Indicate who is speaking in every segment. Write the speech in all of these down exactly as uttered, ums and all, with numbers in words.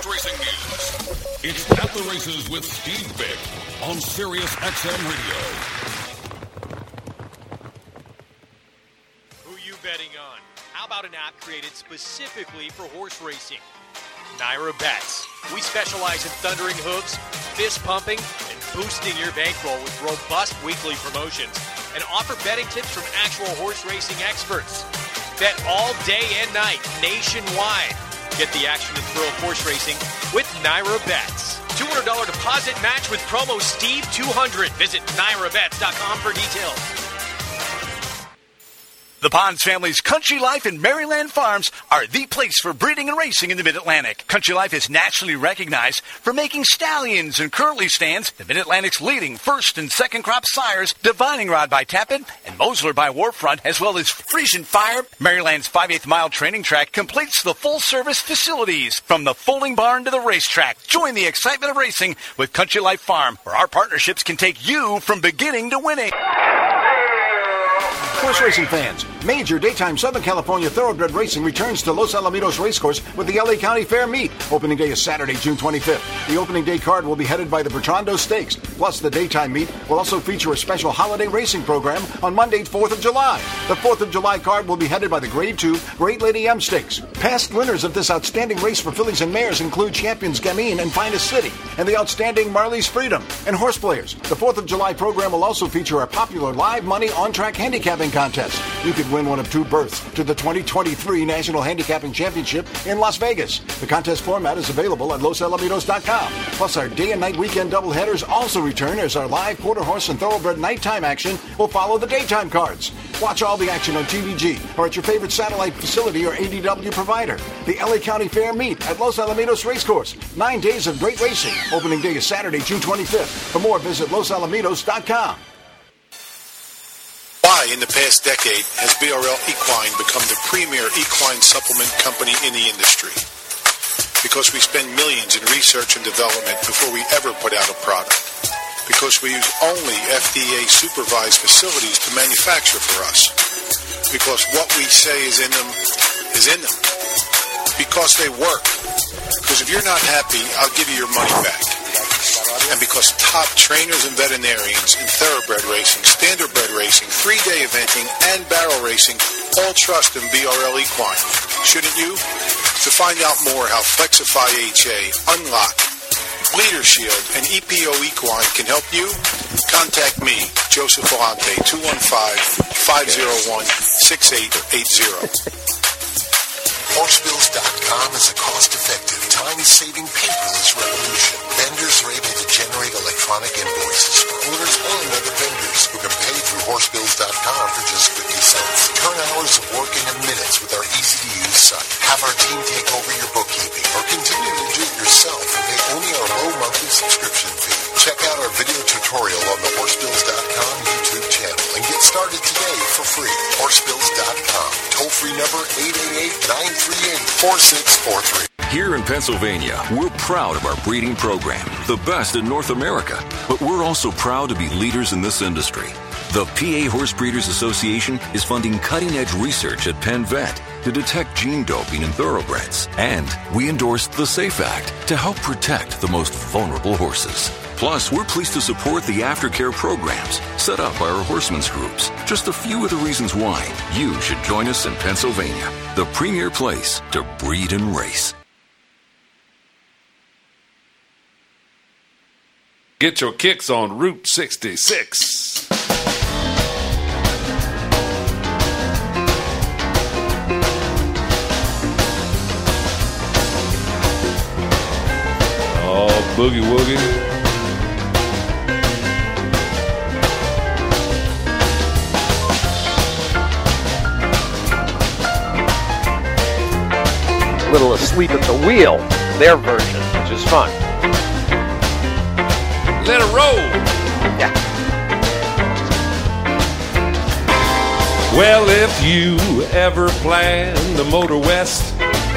Speaker 1: racing news. It's At the Races with Steve Vick on Sirius X M Radio.
Speaker 2: Who you betting on? How about an app created specifically for horse racing? Naira Bets. We specialize in thundering hooves, fist pumping, and boosting your bankroll with robust weekly promotions and offer betting tips from actual horse racing experts. Bet all day and night nationwide. Get the action and thrill of horse racing with Naira Bets. two hundred dollars deposit match with promo Steve two hundred. Visit naira bets dot com for details.
Speaker 3: The Bonds family's Country Life and Maryland Farms are the place for breeding and racing in the Mid-Atlantic. Country Life is nationally recognized for making stallions and currently stands the Mid-Atlantic's leading first and second crop sires, Divining Rod by Tappan and Mosler by Warfront, as well as Frisian Fire. Maryland's five-eighths mile training track completes the full-service facilities from the folding barn to the racetrack. Join the excitement of racing with Country Life Farm, where our partnerships can take you from beginning to winning.
Speaker 4: Horse racing fans, major daytime Southern California thoroughbred racing returns to Los Alamitos Racecourse with the L A County Fair Meet. Opening day is Saturday, June twenty-fifth. The opening day card will be headed by the Bertrando Stakes. Plus, the daytime meet will also feature a special holiday racing program on Monday, fourth of July. The fourth of July card will be headed by the Grade two Great Lady M Stakes. Past winners of this outstanding race for fillies and mares include champions Gamine and Finest City, and the outstanding Marley's Freedom, and horse players. The fourth of July program will also feature a popular live money on-track handicapping contest. You could win one of two berths to the twenty twenty-three National Handicapping Championship in Las Vegas. The contest format is available at los alamitos dot com. Plus, our day and night weekend doubleheaders also return as our live quarter horse and thoroughbred nighttime action will follow the daytime cards. Watch all the action on T V G or at your favorite satellite facility or A D W provider. The L A County Fair Meet at Los Alamitos Racecourse. Nine days of great racing. Opening day is Saturday, June twenty-fifth. For more, visit los alamitos dot com.
Speaker 5: Why, in the past decade, has B R L Equine become the premier equine supplement company in the industry? Because we spend millions in research and development before we ever put out a product. Because we use only F D A-supervised facilities to manufacture for us. Because what we say is in them is in them. Because they work. Because if you're not happy, I'll give you your money back. And because top trainers and veterinarians in thoroughbred racing, standardbred racing, three-day eventing, and barrel racing all trust in B R L Equine. Shouldn't you? To find out more how Flexify H A, Unlock, Bleeder Shield, and E P O Equine can help you, contact me, Joseph Volante, two one five, five oh one, six eight eight zero.
Speaker 6: horse bills dot com is a cost-effective, time-saving, paperless revolution. Vendors are able to generate electronic invoices for owners and other vendors who can pay through horse bills dot com for just fifty cents. Turn hours of work into minutes with our easy-to-use site. Have our team take over your bookkeeping or continue to do it yourself and pay only our low monthly subscription fee. Check out our video tutorial on the horse bills dot com YouTube channel and get started today for free. horse bills dot com. Toll-free number eight eight eight, nine three eight, four six four three.
Speaker 7: Here in Pennsylvania, we're proud of our breeding program, the best in North America. But we're also proud to be leaders in this industry. The P A Horse Breeders Association is funding cutting-edge research at Penn Vet to detect gene doping in thoroughbreds. And we endorsed the SAFE Act to help protect the most vulnerable horses. Plus, we're pleased to support the aftercare programs set up by our horsemen's groups. Just a few of the reasons why you should join us in Pennsylvania, the premier place to breed and race.
Speaker 8: Get your kicks on Route sixty-six. Oh, boogie woogie.
Speaker 9: A little asleep at the wheel, their version, which is fun.
Speaker 8: Let it roll.
Speaker 9: Yeah.
Speaker 8: Well, if you ever plan the Motor West,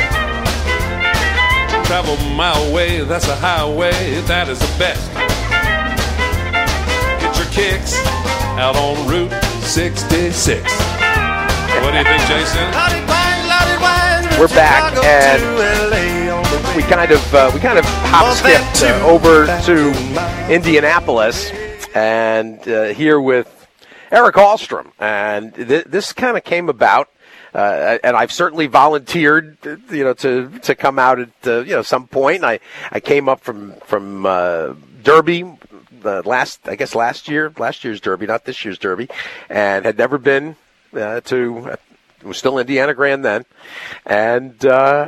Speaker 8: travel my way, that's a highway, that is the best. Get your kicks out on Route sixty-six. What do you think, Jason?
Speaker 9: We're back, and we kind of uh, we kind of hop skipped uh, over to Indianapolis, and uh, here with Eric Ahlstrom, and th- this kind of came about. Uh, and I've certainly volunteered, you know, to, to come out at uh, you know some point. I I came up from from uh, Derby, the last I guess last year, last year's Derby, not this year's Derby, and had never been uh, to. It was still Indiana Grand then, and uh,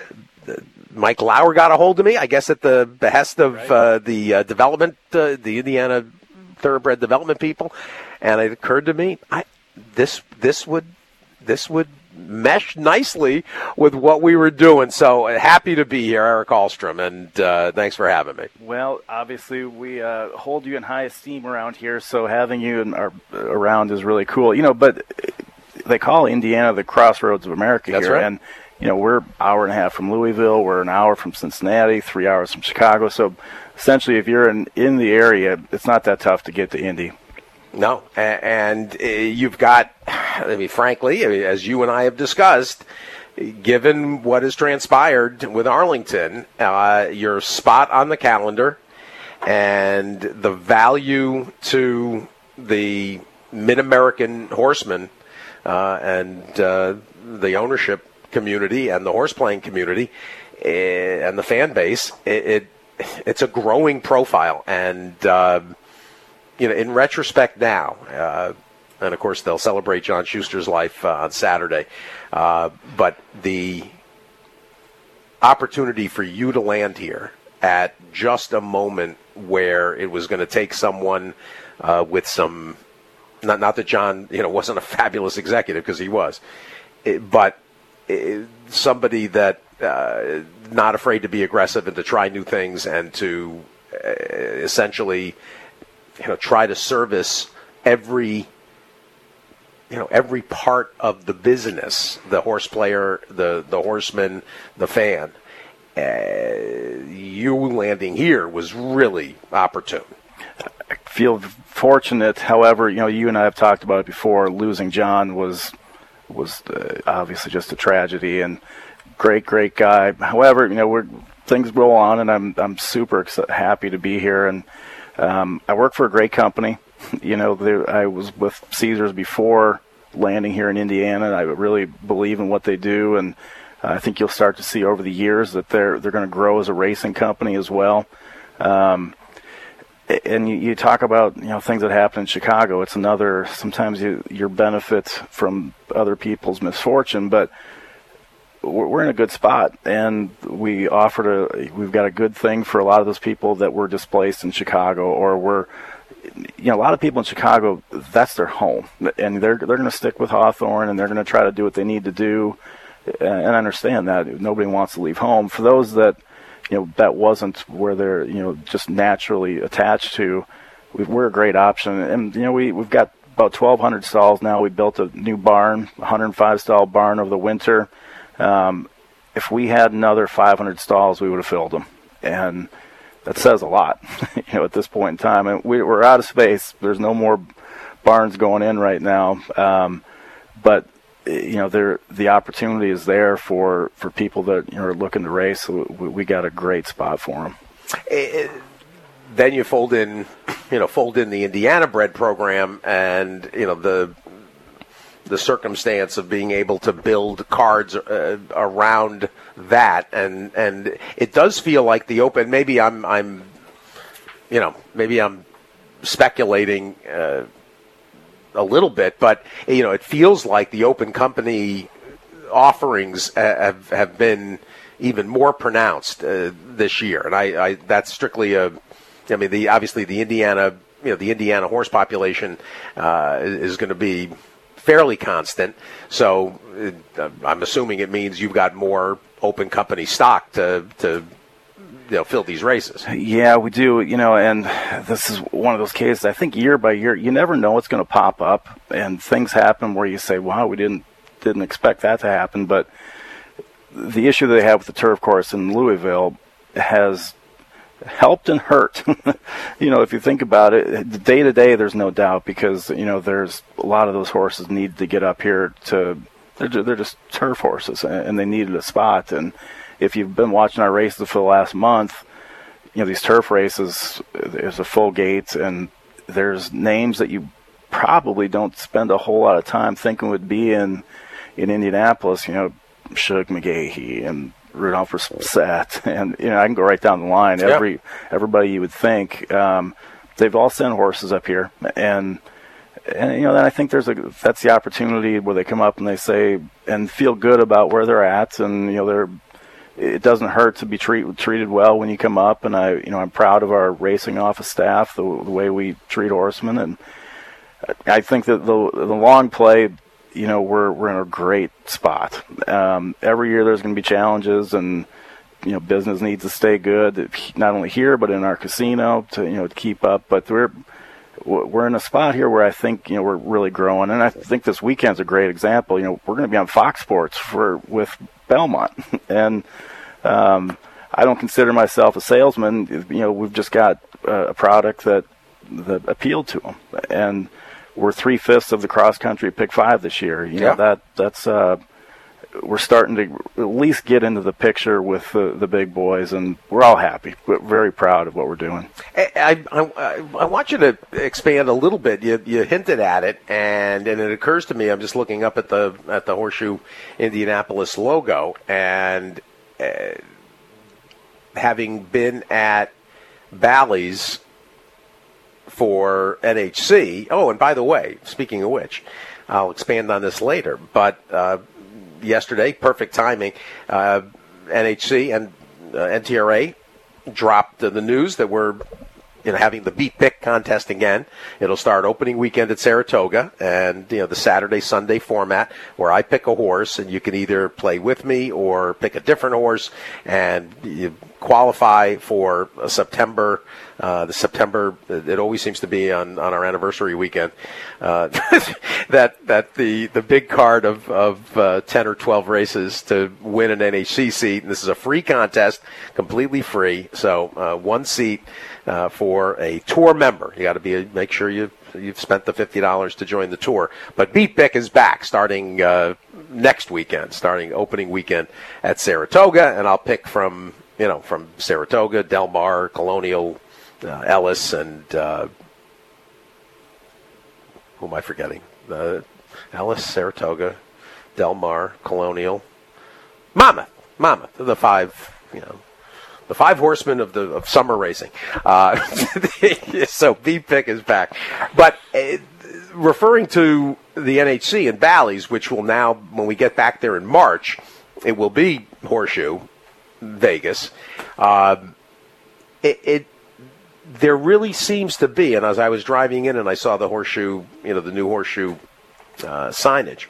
Speaker 9: Mike Lauer got a hold of me. I guess at the behest of uh, the uh, development, uh, the Indiana Thoroughbred development people, and it occurred to me, I this this would. This would mesh nicely with what we were doing. So uh, happy to be here, Eric Ahlstrom, and uh, thanks for having me.
Speaker 10: Well, obviously we uh, hold you in high esteem around here, so having you in our, around is really cool. You know, but they call Indiana the crossroads of America.
Speaker 9: That's
Speaker 10: here,
Speaker 9: right.
Speaker 10: And you know we're an hour and a half from Louisville, we're an hour from Cincinnati, three hours from Chicago. So essentially, if you're in in the area, it's not that tough to get to Indy.
Speaker 9: No, and uh, you've got, I mean, frankly, as you and I have discussed, given what has transpired with Arlington, uh, your spot on the calendar and the value to the Mid-American horsemen uh, and uh, the ownership community and the horse playing community uh, and the fan base, it, it it's a growing profile. And uh, You know, in retrospect now, uh, and of course they'll celebrate John Schuster's life uh, on Saturday, uh, but the opportunity for you to land here at just a moment where it was going to take someone uh, with some, not not that John, you know, wasn't a fabulous executive, because he was, it, but it, somebody that uh, not afraid to be aggressive and to try new things and to uh, essentially, you know, try to service every, you know, every part of the business, the horse player, the, the horseman, the fan. Uh, you landing here was really opportune.
Speaker 10: I feel fortunate. However, you know, you and I have talked about it before. Losing John was was uh, obviously just a tragedy, and great, great guy. However, you know, we're things roll on, and I'm I'm super ex- happy to be here. And Um, I work for a great company. You know, there, I was with Caesars before landing here in Indiana. I really believe in what they do, and uh, I think you'll start to see over the years that they're they're going to grow as a racing company as well. Um, and you, you talk about, you know, things that happen in Chicago. It's another. Sometimes you you benefit from other people's misfortune, but we're in a good spot, and we offered a, we've got a good thing for a lot of those people that were displaced in Chicago, or were, you know, a lot of people in Chicago, that's their home, and they're they're going to stick with Hawthorne, and they're going to try to do what they need to do, and I understand that nobody wants to leave home. For those that, you know, that wasn't where they're, you know, just naturally attached to, we're a great option, and you know, we we've got about twelve hundred stalls now. We built a new barn, one hundred five stall barn over the winter. Um, if we had another five hundred stalls, we would have filled them, and that says a lot, you know, at this point in time. And we, we're out of space. There's no more barns going in right now, um, but you know, there the opportunity is there for, for people that, you know, are looking to race. So we, we got a great spot for them.
Speaker 9: It, then you fold in, you know, fold in the Indiana bred program, and you know the. the circumstance of being able to build cards uh, around that, and and it does feel like the Open. Maybe I'm I'm, you know, maybe I'm speculating uh, a little bit, but you know, it feels like the Open Company offerings have have been even more pronounced uh, this year, and I, I that's strictly a. I mean, the obviously the Indiana, you know, the Indiana horse population uh, is going to be fairly constant, so uh, I'm assuming it means you've got more Open Company stock to to you know fill these races.
Speaker 10: Yeah, we do. You know, and this is one of those cases. I think year by year, you never know what's going to pop up, and things happen where you say, "Wow, we didn't didn't expect that to happen." But the issue that they have with the turf course in Louisville has helped and hurt. You know, if you think about it, day to day, there's no doubt, because you know there's a lot of those horses need to get up here to. They're they're just turf horses, and they needed a spot, and if you've been watching our races for the last month, you know, these turf races, there's a full gate, and there's names that you probably don't spend a whole lot of time thinking would be in in Indianapolis. You know, Shug McGahee and Rudolph Brissett, and you know, I can go right down the line.
Speaker 9: Yep.
Speaker 10: Every everybody you would think, um, they've all sent horses up here, and and you know, then I think there's a that's the opportunity where they come up and they say and feel good about where they're at, and you know, they're it doesn't hurt to be treat, treated well when you come up, and I you know I'm proud of our racing office staff, the, the way we treat horsemen, and I think that the the long play, you know, we're we're in a great spot. Um, every year there's going to be challenges, and you know, business needs to stay good, not only here but in our casino to you know to keep up. But we're we're in a spot here where I think you know we're really growing, and I think this weekend's a great example. You know, we're going to be on Fox Sports for with Belmont, and um, I don't consider myself a salesman. You know, we've just got uh, a product that that appealed to them, and we're three fifths of the cross country pick five this year. You know,
Speaker 9: yeah.
Speaker 10: that that's uh, we're starting to at least get into the picture with the, the big boys, and we're all happy. We're very proud of what we're doing.
Speaker 9: I, I, I want you to expand a little bit. You, you hinted at it, and, and it occurs to me. I'm just looking up at the at the Horseshoe Indianapolis logo, and uh, having been at Bally's for N H C. Oh, and by the way, speaking of which, I'll expand on this later. But uh, yesterday, perfect timing, uh, N H C and uh, N T R A dropped uh, the news that we're you know having the Beat Pick contest again. It'll start opening weekend at Saratoga, and you know the Saturday Sunday format where I pick a horse, and you can either play with me or pick a different horse, and you qualify for a September. Uh, the September, it always seems to be on, on our anniversary weekend. Uh, that that the, the big card of of uh, ten or twelve races to win an N H C seat, and this is a free contest, completely free. So uh, one seat uh, for a tour member. You got to be a, make sure you you've spent the fifty dollars to join the tour. But Beat Pick is back starting uh, next weekend, starting opening weekend at Saratoga, and I'll pick from you know from Saratoga, Del Mar, Colonial. Uh, Ellis and uh, who am I forgetting? Uh, Ellis, Saratoga, Del Mar, Colonial, Monmouth, Monmouth. The five, you know, the five horsemen of the of summer racing. Uh, so Beat Pick is back, but uh, referring to the N H C and Bally's, which will now, when we get back there in March, it will be Horseshoe, Vegas. Uh, it. it There really seems to be, and as I was driving in and I saw the Horseshoe, you know, the new Horseshoe uh, signage,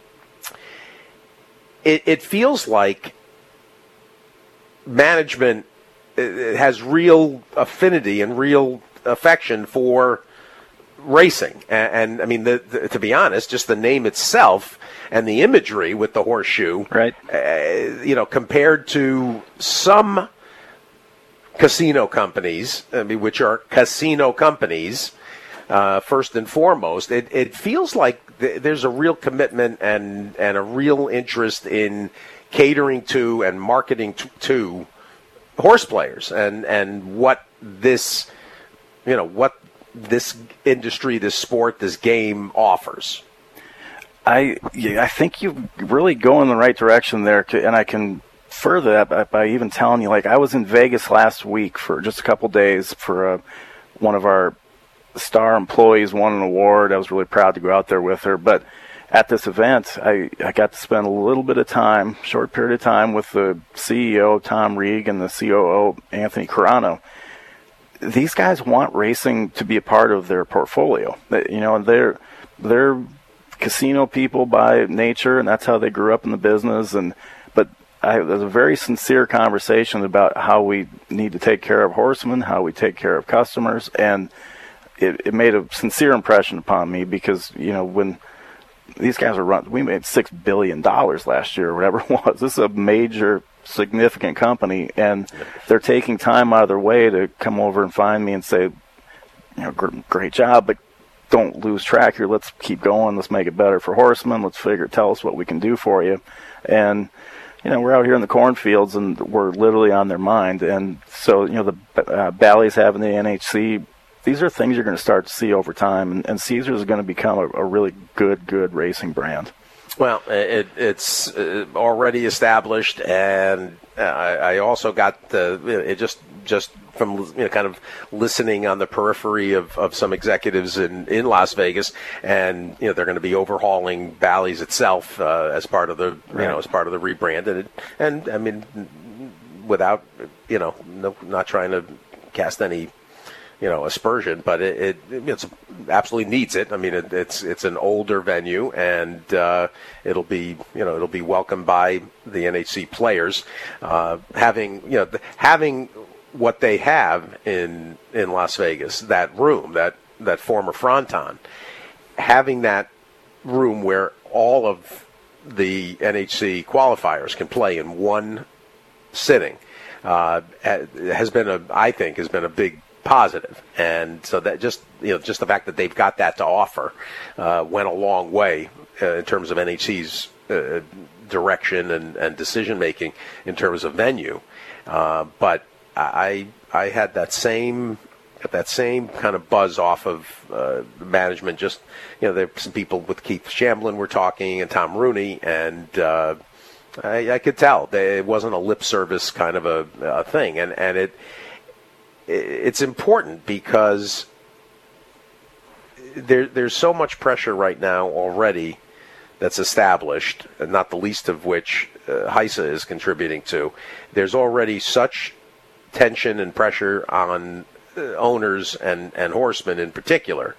Speaker 9: it, it feels like management has real affinity and real affection for racing. And, and I mean, the, the, to be honest, just the name itself and the imagery with the Horseshoe,
Speaker 10: right?
Speaker 9: Uh, you know, compared to some casino companies, I mean, which are casino companies, uh, first and foremost, it, it feels like th- there's a real commitment and, and a real interest in catering to and marketing to, to horse players and, and what this, you know, what this industry, this sport, this game offers.
Speaker 10: I, yeah, I think you really go in the right direction there, and I can further that by, by even telling you, like, I was in Vegas last week for just a couple days for uh, one of our star employees won an award. I was really proud to go out there with her. But at this event, I, I got to spend a little bit of time, short period of time, with the C E O, Tom Reeg, and the C O O, Anthony Carano. These guys want racing to be a part of their portfolio. You know, they're they're casino people by nature, and that's how they grew up in the business. And but I, there's a very sincere conversation about how we need to take care of horsemen, how we take care of customers, and it, it made a sincere impression upon me because, you know, when these guys are run, we made six billion dollars last year or whatever it was. This is a major, significant company, and they're taking time out of their way to come over and find me and say, you know, great job, but don't lose track here. Let's keep going. Let's make it better for horsemen. Let's figure, tell us what we can do for you. And you know, we're out here in the cornfields and we're literally on their mind. And so, you know, the uh, Bally's having the N H C, these are things you're going to start to see over time. And, and Caesars is going to become a, a really good, good racing brand.
Speaker 9: Well, it, it's already established, and I, I also got the it just just from you know kind of listening on the periphery of, of some executives in, in Las Vegas, and you know they're going to be overhauling Bally's itself uh, as part of the you
Speaker 10: right.
Speaker 9: know as part of the rebrand, and it, and I mean without you know no, not trying to cast any. You know, aspersion, but it, it it's absolutely needs it. I mean, it, it's it's an older venue, and uh, it'll be you know it'll be welcomed by the N H C players. Uh, having you know the, having what they have in in Las Vegas, that room, that that former Fronton, having that room where all of the N H C qualifiers can play in one sitting uh, has been a I think has been a big positive, and so that just you know just the fact that they've got that to offer uh, went a long way uh, in terms of N H C's uh, direction and, and decision making in terms of venue. Uh, but I I had that same that same kind of buzz off of uh, management. Just you know, there's some people with Keith Shamblin were talking and Tom Rooney, and uh, I, I could tell they, it wasn't a lip service kind of a, a thing, and and it. It's important because there, there's so much pressure right now already that's established, and not the least of which uh, HISA is contributing to. There's already such tension and pressure on uh, owners and, and horsemen in particular.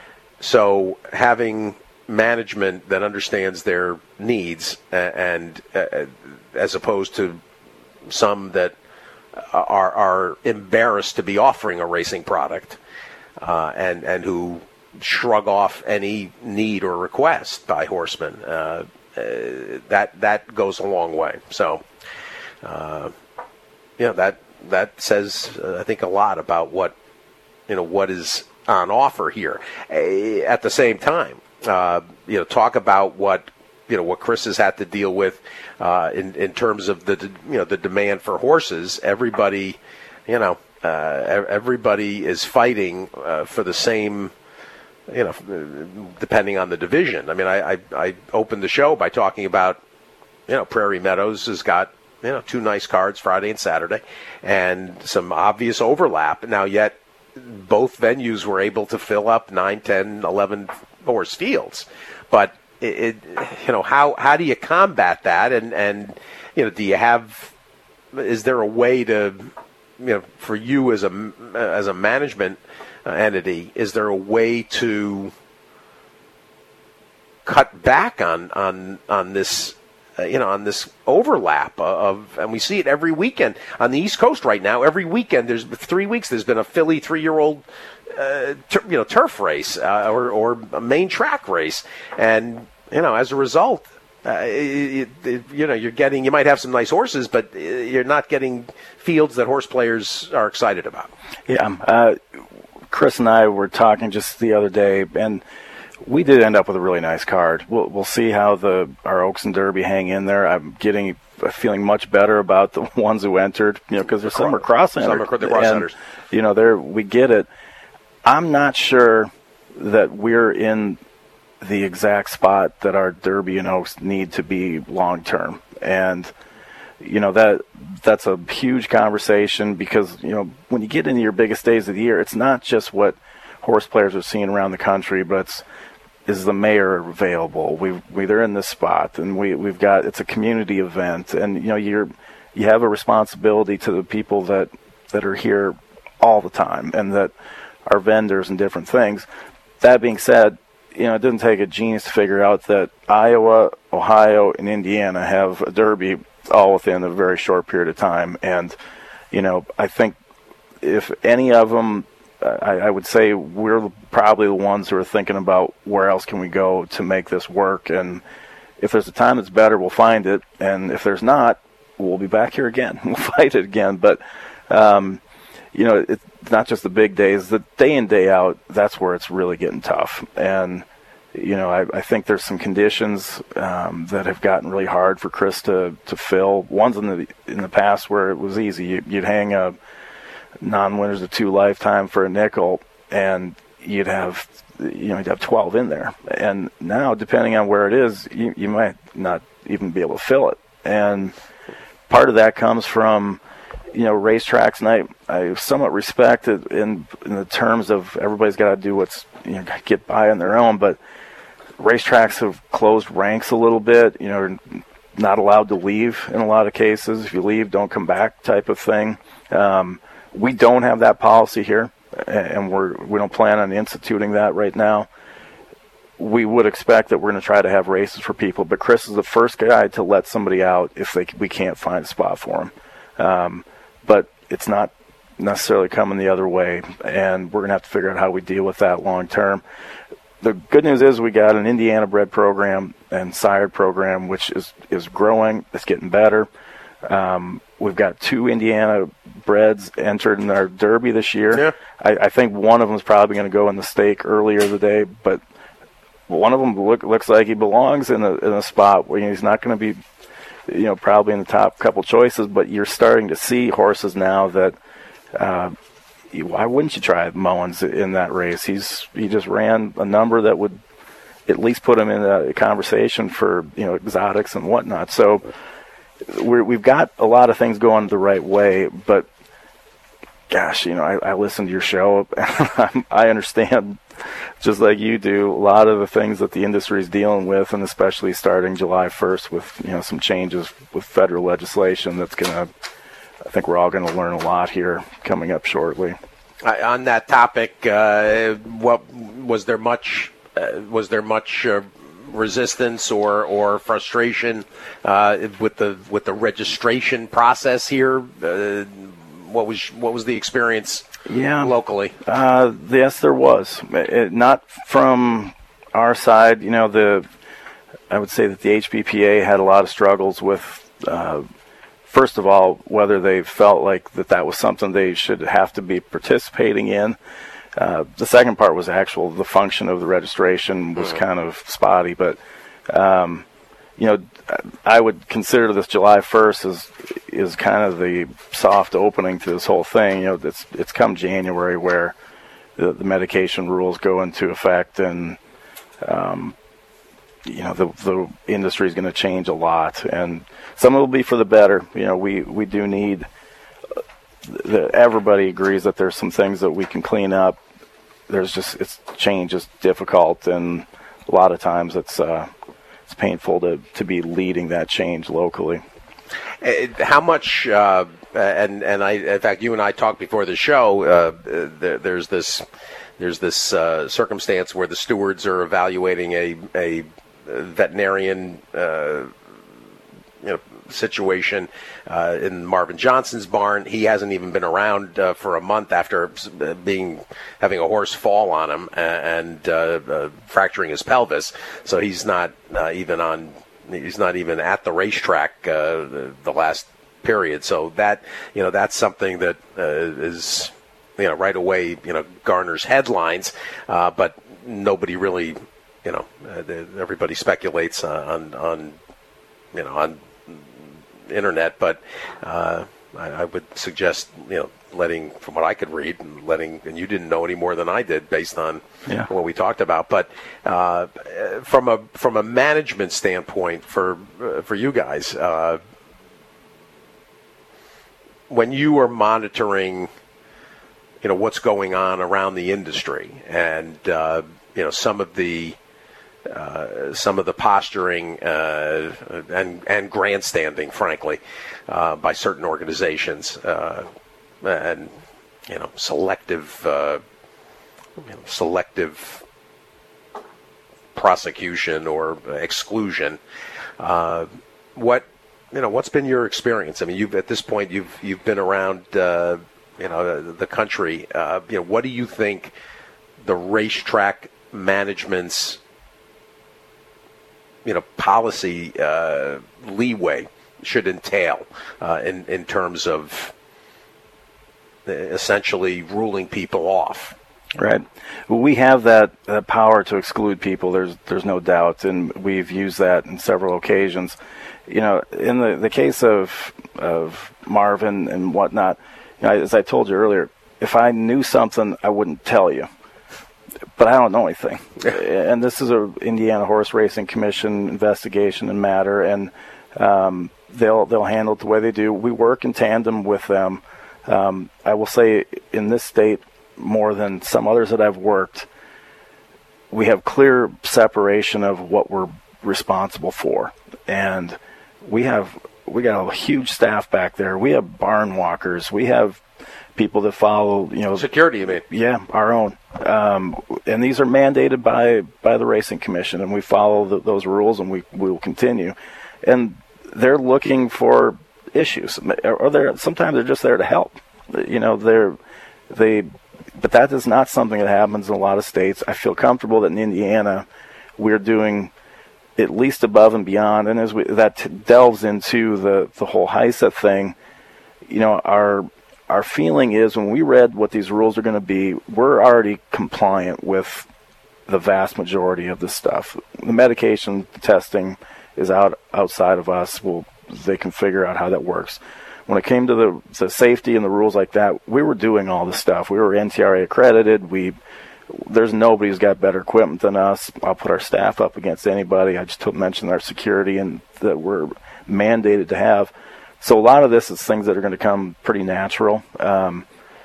Speaker 9: So having management that understands their needs and, and uh, as opposed to some that Are, are embarrassed to be offering a racing product uh, and and who shrug off any need or request by horsemen. Uh, uh, that that goes a long way. So, uh, you know, that that says uh, I think a lot about what you know what is on offer here. Uh, at the same time, uh, you know, talk about what. You know what Chris has had to deal with uh, in in terms of the you know the demand for horses. Everybody, you know, uh, everybody is fighting uh, for the same, you know, depending on the division. I mean, I, I I opened the show by talking about, you know, Prairie Meadows has got you know two nice cards Friday and Saturday, and some obvious overlap. Now, yet both venues were able to fill up nine, ten, eleven horse fields, but It, it, you know, how how do you combat that? And, and, you know, do you have, is there a way to, you know, for you as a, as a management entity, is there a way to cut back on, on, on this, uh, you know, on this overlap of, and we see it every weekend on the East Coast right now. Every weekend, there's three weeks, there's been a filly three-year-old Uh, tur- you know, turf race uh, or, or a main track race, and you know, as a result, uh, it, it, you know, you're getting. You might have some nice horses, but you're not getting fields that horse players are excited about.
Speaker 10: Yeah, uh, Chris and I were talking just the other day, and we did end up with a really nice card. We'll we'll see how the our Oaks and Derby hang in there. I'm getting feeling much better about the ones who entered, you know, because there's some are cross-entered.
Speaker 9: Some are the cross-enters.
Speaker 10: You know, there we get it. I'm not sure that we're in the exact spot that our Derby and Oaks need to be long term, and you know that that's a huge conversation because you know when you get into your biggest days of the year, it's not just what horse players are seeing around the country, but it's is the mayor available? We we they're in this spot, and we we've got it's a community event, and you know you're you have a responsibility to the people that that are here all the time, and that. Our vendors and different things. That being said, you know, it didn't take a genius to figure out that Iowa, Ohio, and Indiana have a Derby all within a very short period of time. And, you know, I think if any of them, I, I would say we're probably the ones who are thinking about where else can we go to make this work. And if there's a time that's better, we'll find it. And if there's not, we'll be back here again. We'll fight it again. But, um, you know, it's not just the big days, the day in, day out, that's where it's really getting tough. And, you know, I, I think there's some conditions um, that have gotten really hard for Chris to, to fill. Ones in the in the past where it was easy. You, you'd hang a non-winners of two lifetime for a nickel, and you'd have you know you'd have twelve in there. And now, depending on where it is, you, you might not even be able to fill it. And part of that comes from you know racetracks, and I, I somewhat respect it in in the terms of everybody's got to do what's you know get by on their own, but racetracks have closed ranks a little bit. You know, not allowed to leave in a lot of cases. If you leave, don't come back type of thing. Um, we don't have that policy here, and we're, we don't plan on instituting that right now. We would expect that we're going to try to have races for people, but Chris is the first guy to let somebody out if they we can't find a spot for him. Um, but it's not necessarily coming the other way, and we're going to have to figure out how we deal with that long term. The good news is we got an Indiana bred program and sired program, which is, is growing. It's getting better. Um, we've got two Indiana breds entered in our Derby this year.
Speaker 9: Yeah.
Speaker 10: I, I think one of them is probably going to go in the stake earlier today, but one of them look, looks like he belongs in a, in a spot where he's not going to be, you know, probably in the top couple choices, but you're starting to see horses now that uh, – why wouldn't you try Mullins in that race? He's he just ran a number that would at least put him in a conversation for you know exotics and whatnot. So we're, we've got a lot of things going the right way, but gosh, you know, I, I listen to your show. And I understand, just like you do, a lot of the things that the industry is dealing with, and especially starting July first with you know some changes with federal legislation that's going to. I think we're all going to learn a lot here coming up shortly.
Speaker 9: Uh, on that topic, uh, what was there much uh, was there much uh, resistance or, or frustration uh, with the with the registration process here? Uh, what was what was the experience
Speaker 10: yeah.
Speaker 9: locally?
Speaker 10: Uh, yes, there was. It, not from our side. You know, the I would say that the H P P A had a lot of struggles with. Uh, First of all, whether they felt like that that was something they should have to be participating in. Uh, the second part was actual, the function of the registration was kind of spotty. But, um, you know, I would consider this July first as is kind of the soft opening to this whole thing. You know, it's, it's come January where the, the medication rules go into effect, and, um, you know, the, the industry is going to change a lot, and some of it will be for the better. You know, we, we do need, the, everybody agrees that there's some things that we can clean up. There's just, it's change is difficult, and a lot of times it's, uh, it's painful to, to be leading that change locally.
Speaker 9: How much, uh, and, and I, in fact, you and I talked before the show, uh, there, there's this, there's this, uh, circumstance where the stewards are evaluating a, a, veterinarian uh, you know, situation uh, in Marvin Johnson's barn. He hasn't even been around uh, for a month after being having a horse fall on him and uh, uh, fracturing his pelvis. So he's not uh, even on. He's not even at the racetrack uh, the, the last period. So that you know that's something that uh, is you know right away you know garners headlines, uh, but nobody really. You know, uh, everybody speculates uh, on, on, you know, on internet, but uh, I, I would suggest, you know, letting, from what I could read, and letting, and you didn't know any more than I did based on
Speaker 10: yeah.
Speaker 9: what we talked about. But uh, from a from a management standpoint, for uh, for you guys, uh, when you are monitoring, you know, what's going on around the industry, and uh, you know, some of the Uh, some of the posturing uh, and and grandstanding, frankly, uh, by certain organizations, uh, and you know, selective, uh, you know, selective prosecution or exclusion. Uh, what you know, what's been your experience? I mean, you've at this point you've you've been around, uh, you know, the, the country. Uh, you know, what do you think the racetrack management's you know, policy uh, leeway should entail uh, in in terms of essentially ruling people off
Speaker 10: Right. Well, we have that, that power to exclude people. There's there's no doubt, and we've used that in several occasions. You know, in the, the case of of Marvin and whatnot, you know, as I told you earlier, if I knew something, I wouldn't tell you. But I don't know anything. And this is a Indiana Horse Racing Commission investigation and matter, and um, they'll they'll handle it the way they do. We work in tandem with them. Um, I will say, in this state, more than some others that I've worked, we have clear separation of what we're responsible for, and we have we got a huge staff back there. We have barn walkers. We have people that follow, you know,
Speaker 9: security. You mean?
Speaker 10: Yeah, our own, um, and these are mandated by by the Racing Commission, and we follow the, those rules, and we we will continue. And they're looking for issues, or they're sometimes they're just there to help. You know, they're they. But that is not something that happens in a lot of states. I feel comfortable that in Indiana we're doing at least above and beyond. And as we, that t- delves into the, the whole H I S A thing, you know, our our feeling is when we read what these rules are going to be, we're already compliant with the vast majority of this stuff. The medication testing is out outside of us. We'll, they can figure out how that works. When it came to the, the safety and the rules like that, we were doing all this stuff. We were N T R A accredited. We there's nobody who's got better equipment than us. I'll put our staff up against anybody. I just mentioned our security and that we're mandated to have. So a lot of this is things that are going to come pretty natural. Um,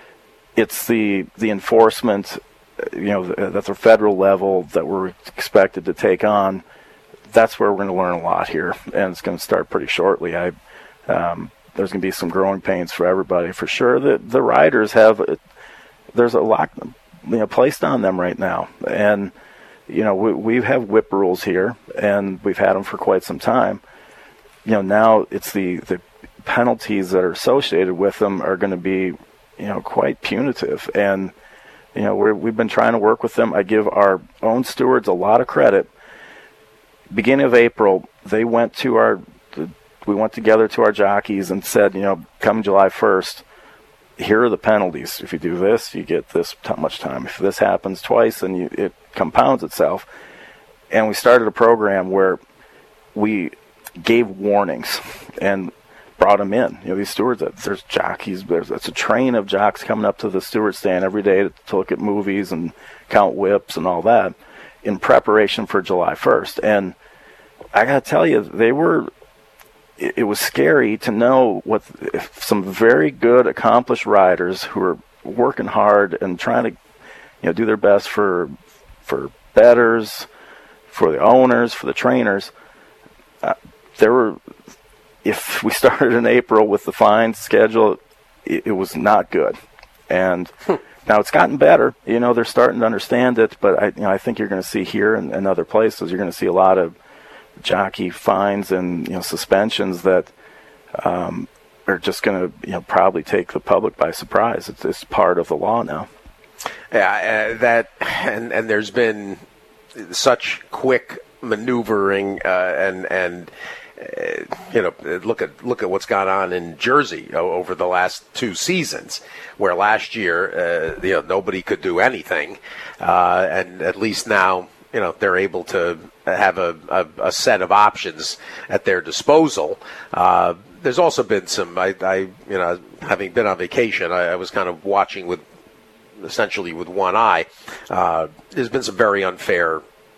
Speaker 10: it's the the enforcement, you know, that's a federal level that we're expected to take on. That's where we're going to learn a lot here, and it's going to start pretty shortly. I. Um, There's going to be some growing pains for everybody, for sure. The the riders have, there's a lot, you know, placed on them right now, and you know we we have whip rules here, and we've had them for quite some time. You know, now it's the the penalties that are associated with them are going to be, you know, quite punitive, and you know we're, we've been trying to work with them. I give our own stewards a lot of credit. Beginning of April, they went to our. The, We went together to our jockeys and said, you know, come July first, here are the penalties. If you do this, you get this t- much time. If this happens twice, then you, it compounds itself. And we started a program where we gave warnings and brought them in. You know, these stewards, there's jockeys, there's it's a train of jocks coming up to the steward stand every day to, to look at movies and count whips and all that in preparation for July first. And I got to tell you, they were... It was scary to know what some very good, accomplished riders who are working hard and trying to, you know, do their best for for bettors, for the owners, for the trainers. Uh, there were, if we started in April with the fine schedule, it, it was not good. And now it's gotten better. You know, they're starting to understand it. But I, you know, I think you're going to see here and, and other places, you're going to see a lot of jockey fines and, you know, suspensions that um, are just going to, you know, probably take the public by surprise. It's, it's part of the law now.
Speaker 9: Yeah, uh, that and and there's been such quick maneuvering uh, and and uh, you know, look at look at what's gone on in Jersey over the last two seasons, where last year uh, you know nobody could do anything, uh, and at least now, you know, they're able to have a, a, a set of options at their disposal. Uh, there's also been some, I, I, you know, having been on vacation, I, I was kind of watching with, essentially with one eye. Uh, there's been some very unfair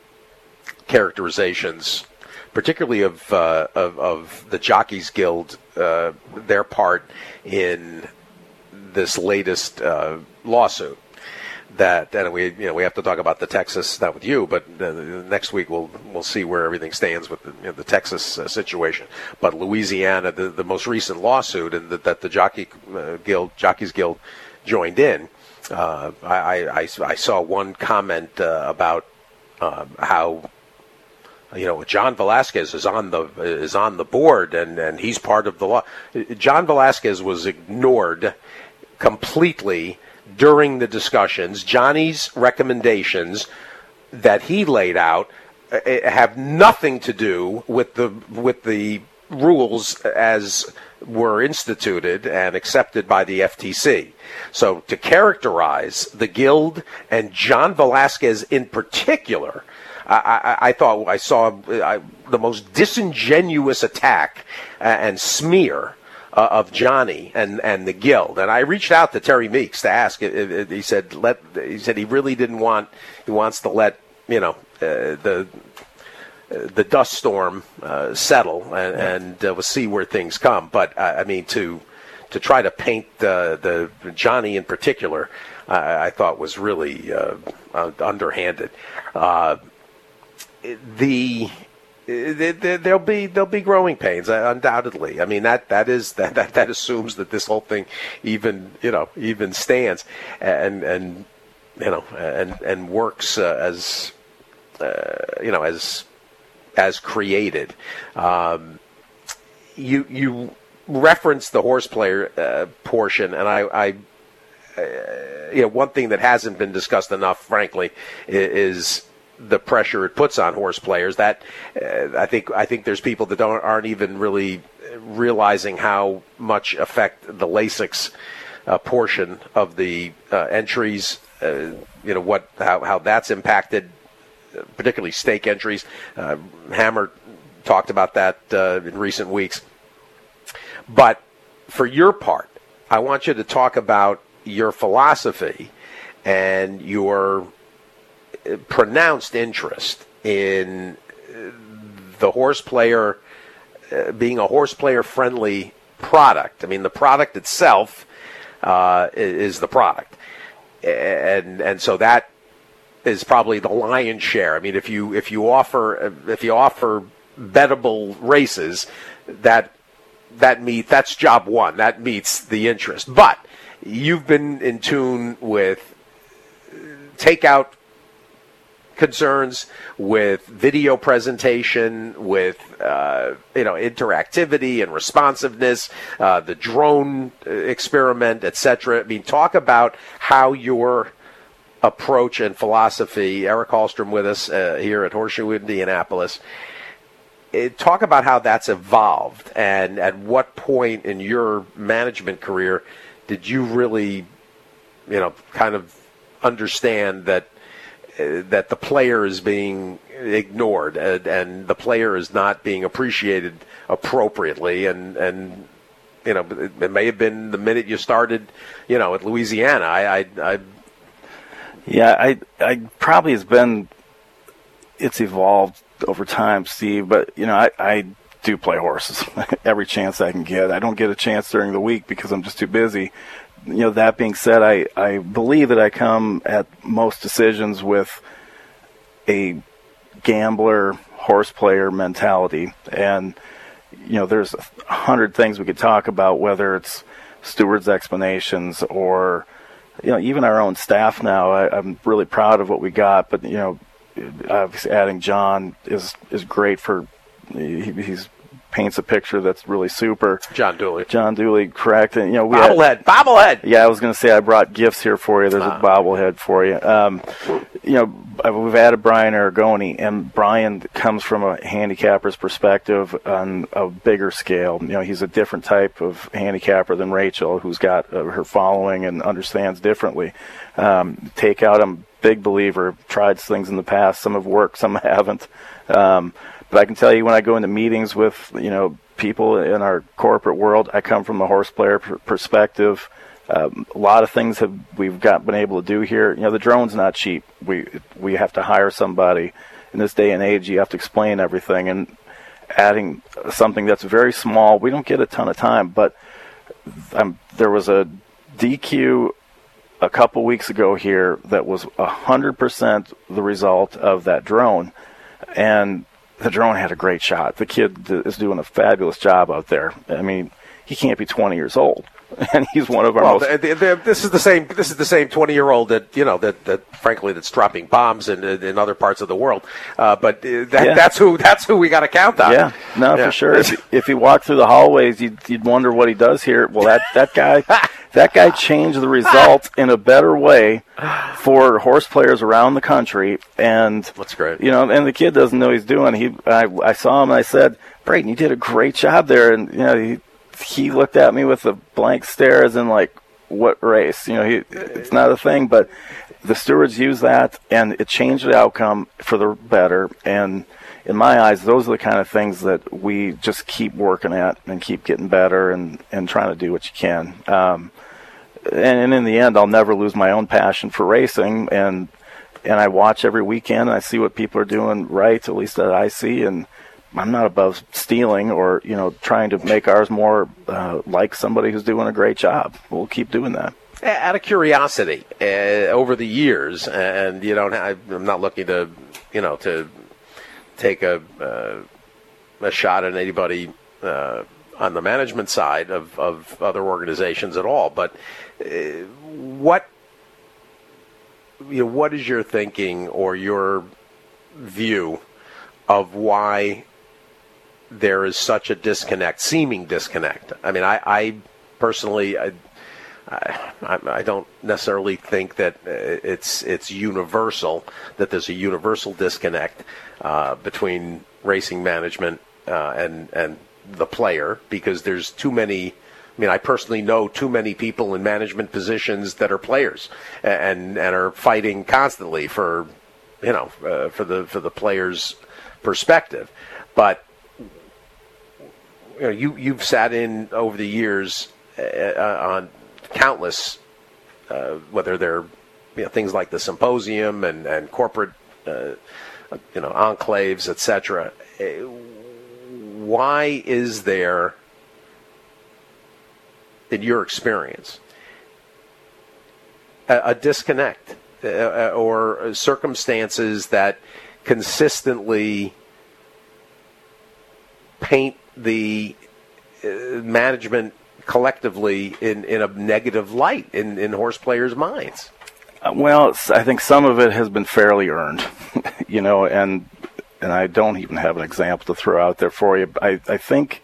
Speaker 9: characterizations, particularly of uh, of, of the Jockeys Guild, uh, their part in this latest uh, lawsuit. That and we you know we have to talk about the Texas, not with you, but uh, next week we'll we'll see where everything stands with the, you know, the Texas uh, situation. But Louisiana, the, the most recent lawsuit, and the, that the Jockey uh, Guild, Jockeys Guild, joined in. Uh, I, I I saw one comment uh, about uh, how you know John Velasquez is on the is on the board and, and he's part of the law. John Velasquez was ignored completely during the discussions. Johnny's recommendations that he laid out have nothing to do with the with the rules as were instituted and accepted by the F T C. So to characterize the Guild and John Velasquez in particular, I, I, I thought I saw I, the most disingenuous attack and smear uh, of Johnny and, and the Guild. And I reached out to Terry Meeks to ask. If, if, he said let he said he really didn't want he wants to let you know uh, the. the dust storm uh, settle and, and uh, we'll see where things come. But uh, I mean, to to try to paint uh, the Johnny in particular, uh, I thought was really uh, uh, underhanded. Uh, the, the, the there'll be there'll be growing pains, uh, undoubtedly. I mean that that is that, that that assumes that this whole thing even you know even stands and and you know and and works uh, as uh, you know as. as created. Um, you you referenced the horse player uh, portion, and I, I uh, you know, one thing that hasn't been discussed enough, frankly, is, is the pressure it puts on horse players. That uh, I think I think there's people that don't aren't even really realizing how much effect the Lasix uh, portion of the uh, entries, uh, you know, what how how that's impacted. Particularly stake entries. Uh, Hammer talked about that uh, in recent weeks. But for your part, I want you to talk about your philosophy and your pronounced interest in the horse player, uh, being a horse player friendly product. I mean, the product itself uh, is the product. And, and so that is probably the lion's share. I mean, if you if you offer if you offer bettable races, that that meet that's job one. That meets the interest. But you've been in tune with takeout concerns, with video presentation, with uh, you know interactivity and responsiveness, uh, the drone experiment, et cetera. I mean, talk about how your approach and philosophy. Eric Hallstrom with us uh, here at Horseshoe Indianapolis. It, talk about how that's evolved, and at what point in your management career did you really, you know, kind of understand that uh, that the player is being ignored and, and the player is not being appreciated appropriately, and and you know, it, it may have been the minute you started, you know, at Louisiana. I. I, I
Speaker 10: Yeah, I, I probably has been, it's evolved over time, Steve, but, you know, I, I do play horses every chance I can get. I don't get a chance during the week because I'm just too busy. You know, that being said, I, I believe that I come at most decisions with a gambler, horse player mentality. And, you know, there's a hundred things we could talk about, whether it's stewards' explanations or, you know, even our own staff now. I, I'm really proud of what we got, but, you know, obviously adding John is is great for, he, he's paints a picture that's really super.
Speaker 9: John Dooley.
Speaker 10: John Dooley, correct. And, you know, we
Speaker 9: bobblehead,
Speaker 10: had,
Speaker 9: bobblehead.
Speaker 10: Yeah, I was going to say I brought gifts here for you. There's ah. a bobblehead for you. Um, you know, we've added Brian Aragoni, and Brian comes from a handicapper's perspective on a bigger scale. You know, he's a different type of handicapper than Rachel, who's got uh, her following and understands differently. Um, take out, I'm a big believer. Tried things in the past. Some have worked, some haven't. Um, But I can tell you, when I go into meetings with, you know, people in our corporate world, I come from a horse player pr- perspective. Um, a lot of things have we've got been able to do here. You know, the drone's not cheap. We we have to hire somebody. In this day and age, you have to explain everything. And adding something that's very small, we don't get a ton of time. But um, there was a D Q a couple weeks ago here that was one hundred percent the result of that drone. And the drone had a great shot. The kid is doing a fabulous job out there. I mean, he can't be twenty years old, and he's one of our
Speaker 9: well,
Speaker 10: most.
Speaker 9: The, the, the, this is the same. This is the same twenty-year-old that you know that, that frankly that's dropping bombs in in other parts of the world. Uh, but that, yeah. that's who that's who we got to count on.
Speaker 10: Yeah, no, yeah. for sure. If, if you walk through the hallways, you'd, you'd wonder what he does here. Well, that that guy. That guy changed the result in a better way for horse players around the country, and
Speaker 9: that's great.
Speaker 10: You know, and the kid doesn't know what he's doing. He, I, I saw him, and I said, "Brayden, you did a great job there." And you know, he he looked at me with a blank stare, as in like, what race? You know, he, it's not a thing, but the stewards used that, and it changed the outcome for the better. And in my eyes, those are the kind of things that we just keep working at and keep getting better and, and trying to do what you can. Um, and, and in the end, I'll never lose my own passion for racing, and and I watch every weekend, and I see what people are doing right, at least that I see, and I'm not above stealing or, you know, trying to make ours more uh, like somebody who's doing a great job. We'll keep doing that.
Speaker 9: Out of curiosity, uh, over the years, and you don't have, I'm not looking to, you know, to take a uh, a shot at anybody uh, on the management side of, of other organizations at all, but uh, what you know, what is your thinking or your view of why there is such a disconnect, seeming disconnect? I mean, I, I personally, I, I, I don't necessarily think that it's it's universal, that there's a universal disconnect uh, between racing management uh, and and the player, because there's too many. I mean, I personally know too many people in management positions that are players and and are fighting constantly for, you know, uh, for the for the players' perspective. But you know, you you've sat in over the years uh, on countless, uh, whether they're, you know, things like the symposium and and corporate, uh, you know, enclaves, et cetera. Why is there, in your experience, a, a disconnect uh, or circumstances that consistently paint the uh, management collectively in, in a negative light in, in horse players' minds?
Speaker 10: Uh, well, I think some of it has been fairly earned, you know, and and I don't even have an example to throw out there for you. I, I think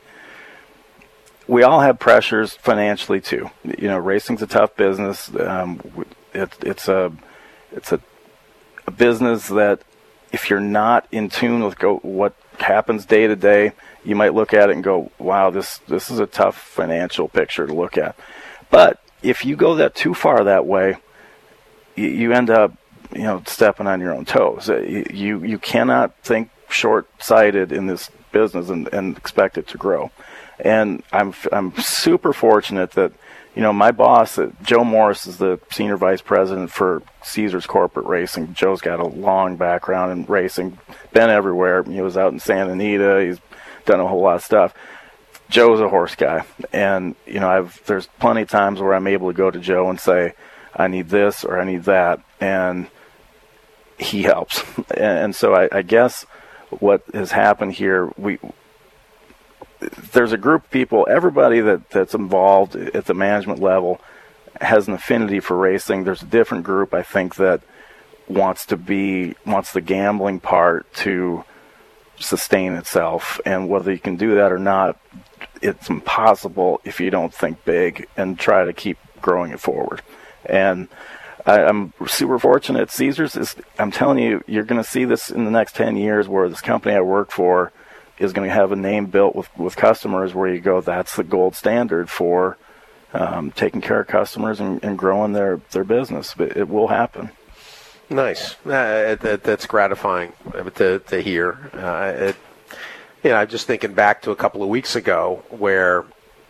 Speaker 10: we all have pressures financially too. You know, racing's a tough business. Um, it, it's a it's a, a business that if you're not in tune with go, what happens day to day, you might look at it and go, wow, this this is a tough financial picture to look at. But if you go that too far that way, you, you end up, you know, stepping on your own toes. You you cannot think short-sighted in this business and, and expect it to grow. And I'm I'm super fortunate that, you know, my boss, Joe Morris, is the senior vice president for Caesars Corporate Racing. Joe's got a long background in racing, been everywhere. He was out in Santa Anita. He's done a whole lot of stuff. Joe's a horse guy, and you know, I've there's plenty of times where I'm able to go to Joe and say, I need this or I need that, and he helps. And so I, I guess what has happened here, we there's a group of people, everybody that, that's involved at the management level has an affinity for racing. There's a different group, I think, that wants to be, wants the gambling part to sustain itself. And whether you can do that or not, it's impossible if you don't think big and try to keep growing it forward. And I, I'm super fortunate. Caesars is, I'm telling you, you're going to see this in the next ten years where this company I work for is going to have a name built with, with customers where you go, that's the gold standard for um, taking care of customers and, and growing their, their business. But it will happen.
Speaker 9: Nice. Uh, that, that's gratifying to, to hear. Uh, it, you know, I'm just thinking back to a couple of weeks ago where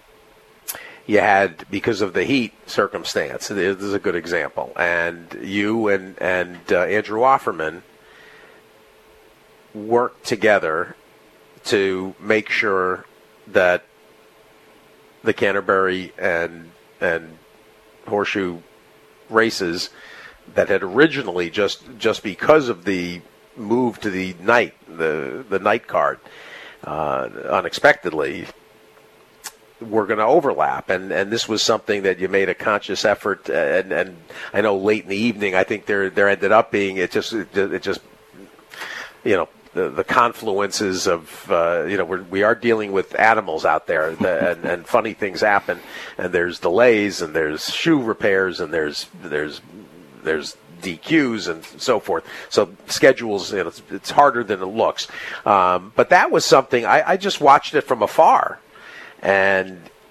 Speaker 9: you had, because of the heat circumstance, this is a good example, and you and, and uh, Andrew Offerman worked together to make sure that the Canterbury and and Horseshoe races that had originally, just just because of the move to the night, the the night card, uh, unexpectedly, were going to overlap, and, and this was something that you made a conscious effort, and, and I know late in the evening, I think there there ended up being it just it just you know. The, the confluences of, uh, you know, we're, we are dealing with animals out there, the, and, and funny things happen, and there's delays, and there's shoe repairs, and there's there's there's D Qs and so forth. So schedules, you know, it's, it's harder than it looks. Um, but that was something I, I just watched it from afar, and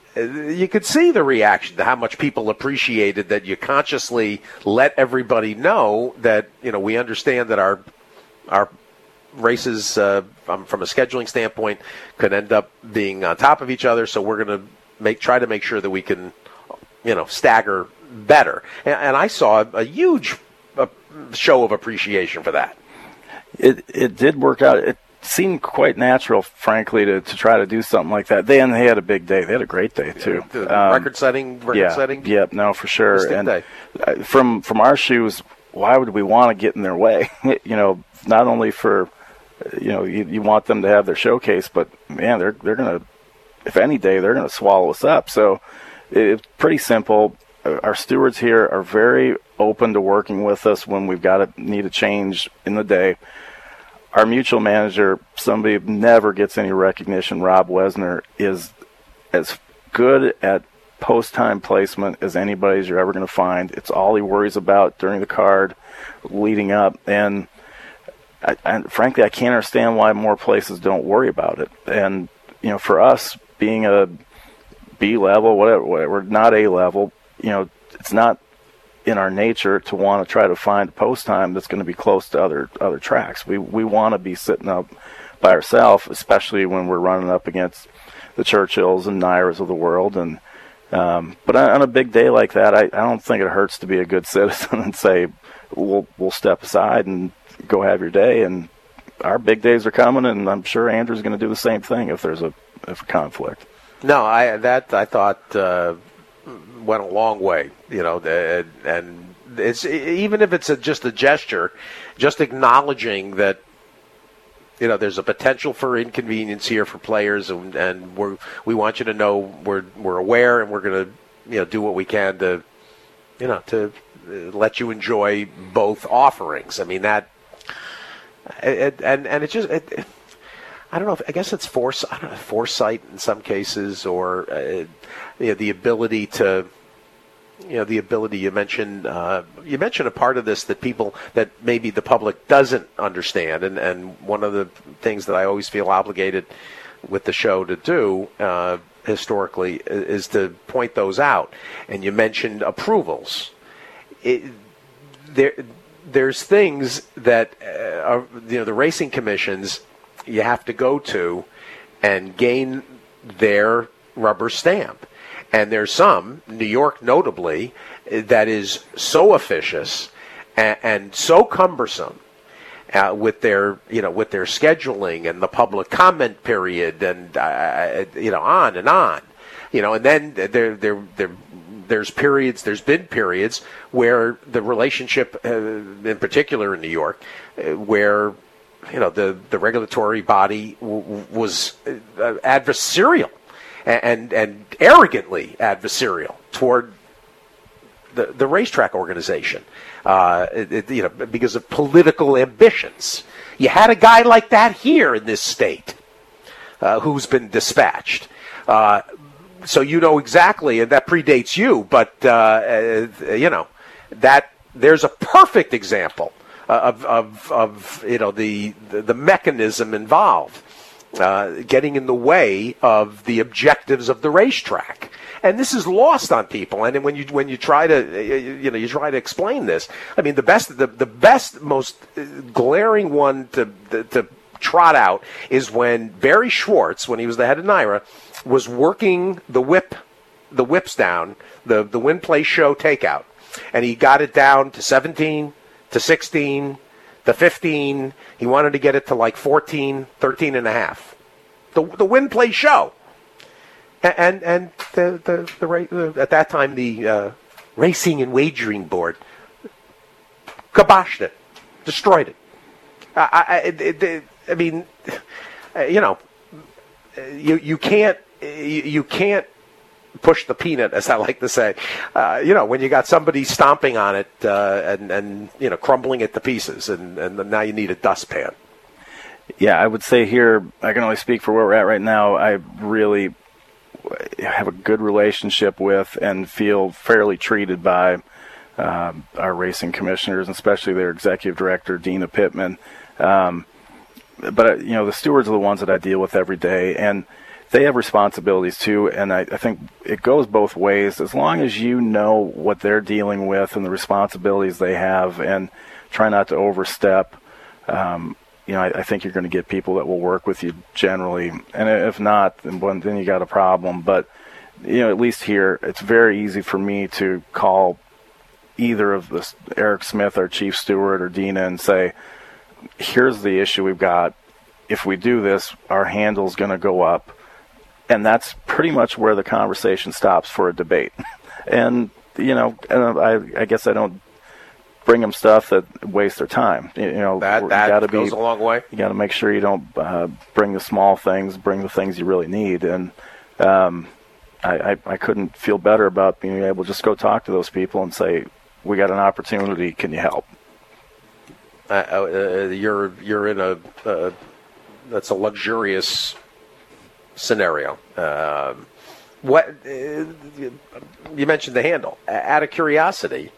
Speaker 9: you could see the reaction to how much people appreciated that you consciously let everybody know that, you know, we understand that our our races uh, from a scheduling standpoint could end up being on top of each other, so we're going to make try to make sure that we can, you know, stagger better. And, and I saw a, a huge uh, show of appreciation for that.
Speaker 10: It it did work out. It seemed quite natural, frankly, to, to try to do something like that. They and they had a big day. They had a great day too.
Speaker 9: The
Speaker 10: um,
Speaker 9: record-setting, record-setting.
Speaker 10: Yeah, yep, no, for sure. And
Speaker 9: day.
Speaker 10: from from our shoes, why would we want to get in their way? You know, not only for, you know, you, you want them to have their showcase, but man, they're they're gonna, if any day, they're gonna swallow us up. So it's pretty simple. Our stewards here are very open to working with us when we've got to need a change in the day. Our mutual manager, somebody who never gets any recognition, Rob Wesner, is as good at post-time placement as anybody's you're ever going to find. It's all he worries about during the card, leading up. And, I, and frankly, I can't understand why more places don't worry about it. And, you know, for us, being a B level, whatever, whatever, not A level, you know, it's not in our nature to want to try to find a post time that's going to be close to other other tracks. We we want to be sitting up by ourselves, especially when we're running up against the Churchills and Nairas of the world. And um, but on a big day like that, I, I don't think it hurts to be a good citizen and say we'll we'll step aside and go have your day. And our big days are coming, and I'm sure Andrew's going to do the same thing if there's a if a conflict.
Speaker 9: No, I that I thought. Uh went a long way, you know, and, and it's even if it's a, just a gesture, just acknowledging that, you know, there's a potential for inconvenience here for players, and, and we're we want you to know we're we're aware, and we're going to, you know, do what we can to, you know, to let you enjoy both offerings. I mean that, it, and and it just. It, it, I don't know if I guess it's force, I don't know, foresight in some cases, or uh, you know, the ability to, you know, the ability you mentioned. Uh, you mentioned a part of this that people that maybe the public doesn't understand, and, and one of the things that I always feel obligated with the show to do uh, historically is to point those out. And you mentioned approvals. It, there, there's things that uh, are, you know, the racing commissions. You have to go to and gain their rubber stamp. And there's some, New York notably, that is so officious and, and so cumbersome uh, with their, you know, with their scheduling and the public comment period and, uh, you know, on and on. You know, and then there, there, there, there's periods, there's been periods where the relationship, uh, in particular in New York, uh, where you know, the, the regulatory body w- was uh, adversarial and, and and arrogantly adversarial toward the the racetrack organization, uh, it, it, you know, because of political ambitions. You had a guy like that here in this state uh, who's been dispatched. Uh, so you know exactly, and that predates you, but uh, uh, you know that there's a perfect example. Of, of of you know the the, the mechanism involved, uh, getting in the way of the objectives of the racetrack, and this is lost on people. And when you when you try to you know you try to explain this, I mean the best the the best most glaring one to to, to trot out is when Barry Schwartz, when he was the head of NYRA, was working the whip the whips down the the win play show takeout, and he got it down to seventeen. To sixteen, to fifteen. He wanted to get it to like fourteen, thirteen and a half. The the win play show. And and the the, the, the at that time the uh, Racing and Wagering Board kiboshed it, destroyed it. I I, it, it, I mean, you know, you you can't you, you can't push the peanut, as I like to say. Uh, you know, when you got somebody stomping on it uh, and, and, you know, crumbling it to pieces, and, and now you need a dustpan.
Speaker 10: Yeah, I would say here, I can only speak for where we're at right now, I really have a good relationship with and feel fairly treated by um, our racing commissioners, especially their executive director, Dina Pittman. Um, but, you know, the stewards are the ones that I deal with every day, and they have responsibilities too, and I, I think it goes both ways. As long as you know what they're dealing with and the responsibilities they have, and try not to overstep, um, you know, I, I think you're going to get people that will work with you generally. And if not, then, then you got a problem. But, you know, at least here, it's very easy for me to call either of this, Eric Smith, our chief steward, or Dina, and say, here's the issue we've got. If we do this, our handle's going to go up. And that's pretty much where the conversation stops for a debate. And, you know, I, I guess I don't bring them stuff that wastes their time. You, you know,
Speaker 9: that, that
Speaker 10: gotta
Speaker 9: goes
Speaker 10: be,
Speaker 9: a long way.
Speaker 10: You got to make sure you don't uh, bring the small things, bring the things you really need. And um, I, I, I couldn't feel better about being able to just go talk to those people and say, we got an opportunity, can you help?
Speaker 9: Uh, uh, you're you're in a uh, that's a luxurious scenario. Um, what uh, you mentioned the handle. Out of curiosity,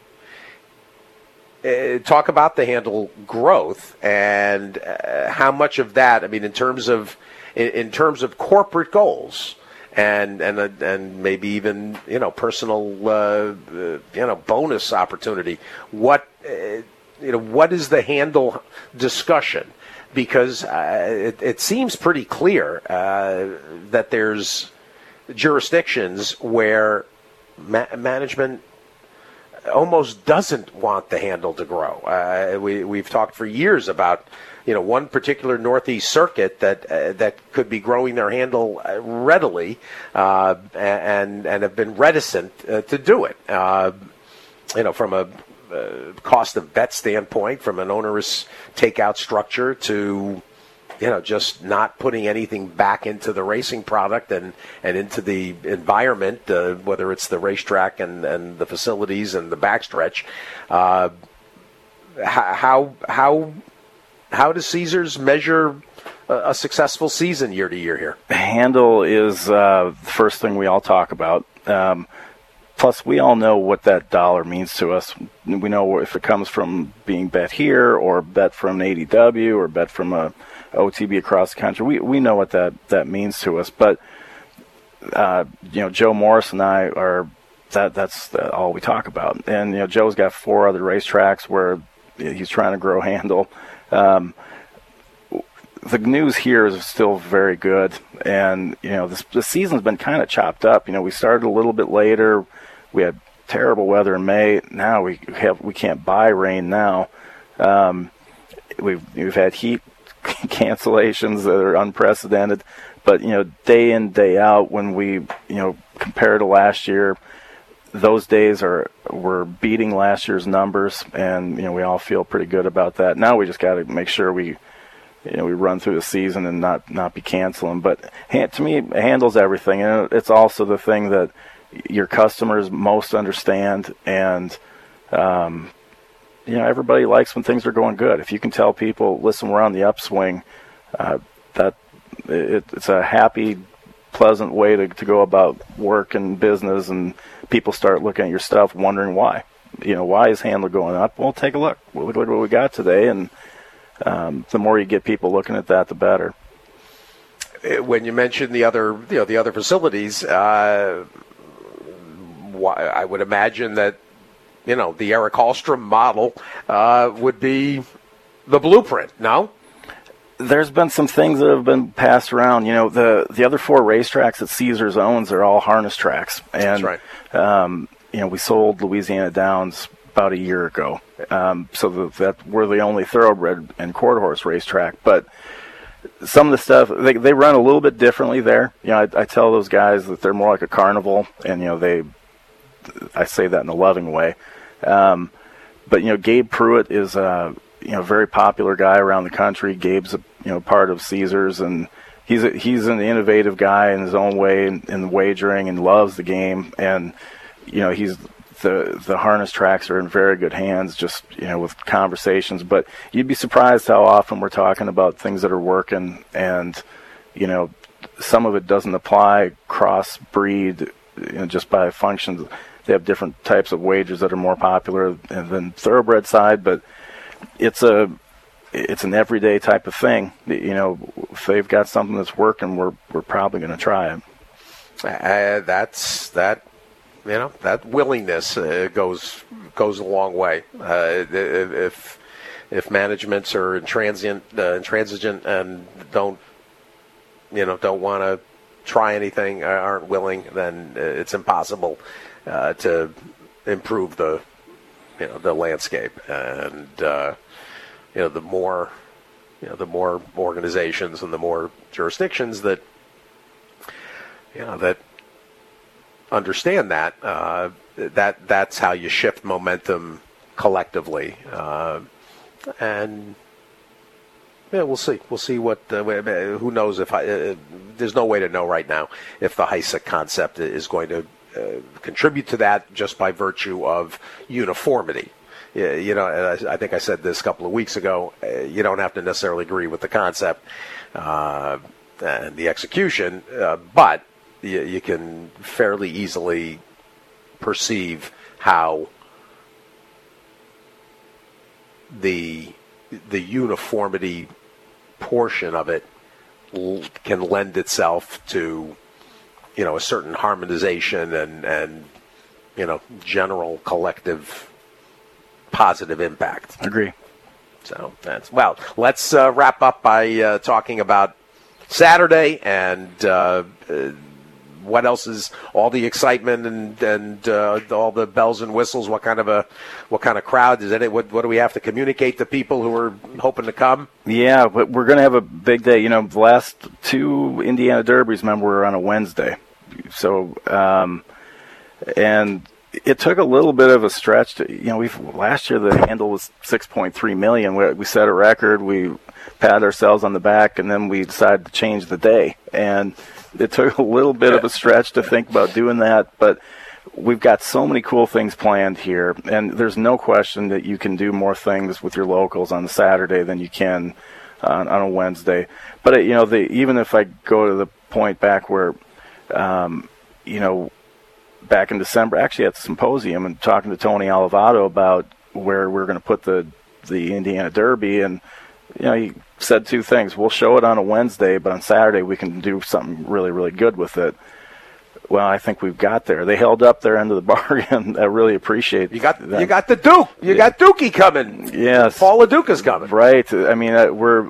Speaker 9: uh, talk about the handle growth and uh, how much of that. I mean, in terms of in, in terms of corporate goals and and uh, and maybe even you know personal uh, uh, you know bonus opportunity. What uh, you know what is the handle discussion? Because uh, it, it seems pretty clear uh, that there's jurisdictions where ma- management almost doesn't want the handle to grow. Uh, we, we've talked for years about, you know, one particular Northeast circuit that uh, that could be growing their handle readily uh, and and have been reticent uh, to do it. Uh, you know, from a Uh, cost of bet standpoint, from an onerous takeout structure to, you know, just not putting anything back into the racing product and, and into the environment, uh, whether it's the racetrack and, and the facilities and the backstretch. Uh, how how how does Caesars measure a, a successful season year to year here?
Speaker 10: Handle is uh, the first thing we all talk about. Um, Plus, we all know what that dollar means to us. We know if it comes from being bet here or bet from an A D W or bet from a O T B across the country. We we know what that, that means to us. But, uh, you know, Joe Morris and I are, that that's all we talk about. And, you know, Joe's got four other racetracks where he's trying to grow handle. Um, the news here is still very good. And, you know, this, the season's been kind of chopped up. You know, we started a little bit later. We had terrible weather in May. Now we have we can't buy rain now. Um, we've we've had heat cancellations that are unprecedented. But you know, day in day out, when we you know compare to last year, those days are we're beating last year's numbers, and you know we all feel pretty good about that. Now we just got to make sure we you know we run through the season and not not be canceling. But to me, it handles everything, and it's also the thing that your customers most understand, and um, you know everybody likes when things are going good. If you can tell people, listen, we're on the upswing, uh, that it, it's a happy, pleasant way to, to go about work and business, and people start looking at your stuff, wondering why. You know, why is handler going up? Well, take a look. We'll look at what we got today, and um, the more you get people looking at that, the better.
Speaker 9: When you mention the other, you know, the other facilities. Uh I would imagine that, you know, the Eric Hallstrom model uh, would be the blueprint, no?
Speaker 10: There's been some things that have been passed around. You know, the, the other four racetracks that Caesars owns are all harness tracks. And,
Speaker 9: That's right.
Speaker 10: Um, you know, we sold Louisiana Downs about a year ago. Um, so the, that we're the only thoroughbred and quarter horse racetrack. But some of the stuff, they, they run a little bit differently there. You know, I, I tell those guys that they're more like a carnival, and, you know, they – I say that in a loving way. Um, but, you know, Gabe Pruitt is a, you know, very popular guy around the country. Gabe's, a, you know, part of Caesars, and he's a, he's an innovative guy in his own way in, in wagering and loves the game. And, you know, he's the the harness tracks are in very good hands, just, you know, with conversations. But you'd be surprised how often we're talking about things that are working, and, you know, some of it doesn't apply cross-breed, you know, just by functions. They have different types of wagers that are more popular than thoroughbred side, but it's a it's an everyday type of thing. You know, if they've got something that's working, we're we're probably going to try it.
Speaker 9: Uh, that's that. You know, that willingness uh, goes goes a long way. Uh, if if managements are intransient, uh, intransigent and don't you know don't want to try anything, aren't willing, then it's impossible uh, to improve the you know the landscape. And uh, you know the more you know the more organizations and the more jurisdictions that you know that. understand that uh, that that's how you shift momentum collectively, uh, and yeah, we'll see. We'll see what. Uh, who knows if I, uh, there's no way to know right now if the HISA concept is going to uh, contribute to that just by virtue of uniformity. Yeah, you know, I, I think I said this a couple of weeks ago. Uh, you don't have to necessarily agree with the concept uh, and the execution, uh, but You, you can fairly easily perceive how the the uniformity portion of it l- can lend itself to, you know, a certain harmonization and, and you know, general collective positive impact.
Speaker 10: Agree.
Speaker 9: So that's well. Let's uh, wrap up by uh, talking about Saturday and. Uh, uh, What else is all the excitement and and uh, all the bells and whistles? What kind of a what kind of crowd is it? What what do we have to communicate to people who are hoping to come?
Speaker 10: Yeah, but we're going to have a big day. You know, the last two Indiana Derbies, remember, were on a Wednesday. So, um, and it took a little bit of a stretch to, you know, we've last year the handle was six point three million. We, we set a record. We patted ourselves on the back, and then we decided to change the day. And it took a little bit of a stretch to think about doing that, but we've got so many cool things planned here, and there's no question that you can do more things with your locals on a Saturday than you can on, on a Wednesday. But, you know, the, even if I go to the point back where, um, you know, back in December, actually at the symposium and talking to Tony Olivato about where we're going to put the, the Indiana Derby, and, you know, he said two things. We'll show it on a Wednesday, but on Saturday we can do something really, really good with it. Well, I think we've got there. They held up their end of the bargain. I really appreciate
Speaker 9: you got
Speaker 10: that.
Speaker 9: You got the Duke. You got Dookie coming.
Speaker 10: Yes,
Speaker 9: Paul LaDuca's coming.
Speaker 10: Right. I mean, uh, we're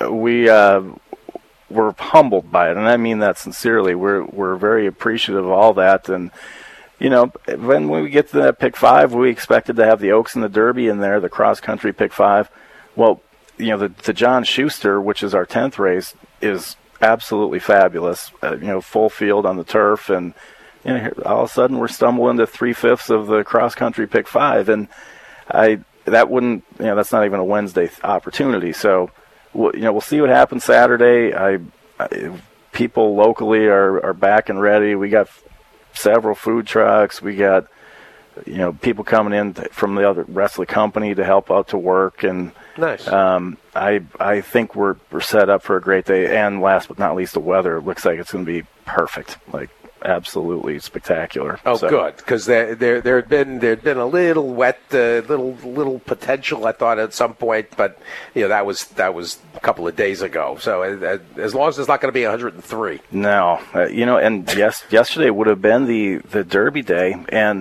Speaker 10: we uh, we're humbled by it, and I mean that sincerely. We're we're very appreciative of all that, and you know, when we get to that pick five, we expected to have the Oaks and the Derby in there, the cross country pick five. Well, you know, the, the John Schuster, which is our tenth race, is absolutely fabulous. Uh, you know, full field on the turf, and you know, all of a sudden we're stumbling to three fifths of the cross country pick five, and I that wouldn't, you know, that's not even a Wednesday opportunity. So, we'll, you know, we'll see what happens Saturday. I, I people locally are are back and ready. We got several food trucks. We got, you know, people coming in from the other rest of the company to help out to work, and
Speaker 9: nice.
Speaker 10: Um, I I think we're we're set up for a great day. And last but not least, the weather. It looks like it's going to be perfect, like absolutely spectacular.
Speaker 9: Oh,
Speaker 10: so.
Speaker 9: Good, because there there there had been there had been a little wet, uh, little little potential, I thought, at some point, but you know that was that was a couple of days ago. So uh, as long as it's not going to be one hundred three.
Speaker 10: No, uh, you know, and yes, yesterday would have been the the Derby day, and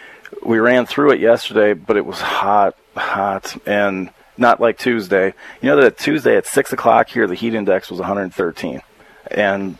Speaker 10: we ran through it yesterday, but it was hot, hot, and not like Tuesday. You know that Tuesday at six o'clock here, the heat index was one hundred thirteen, and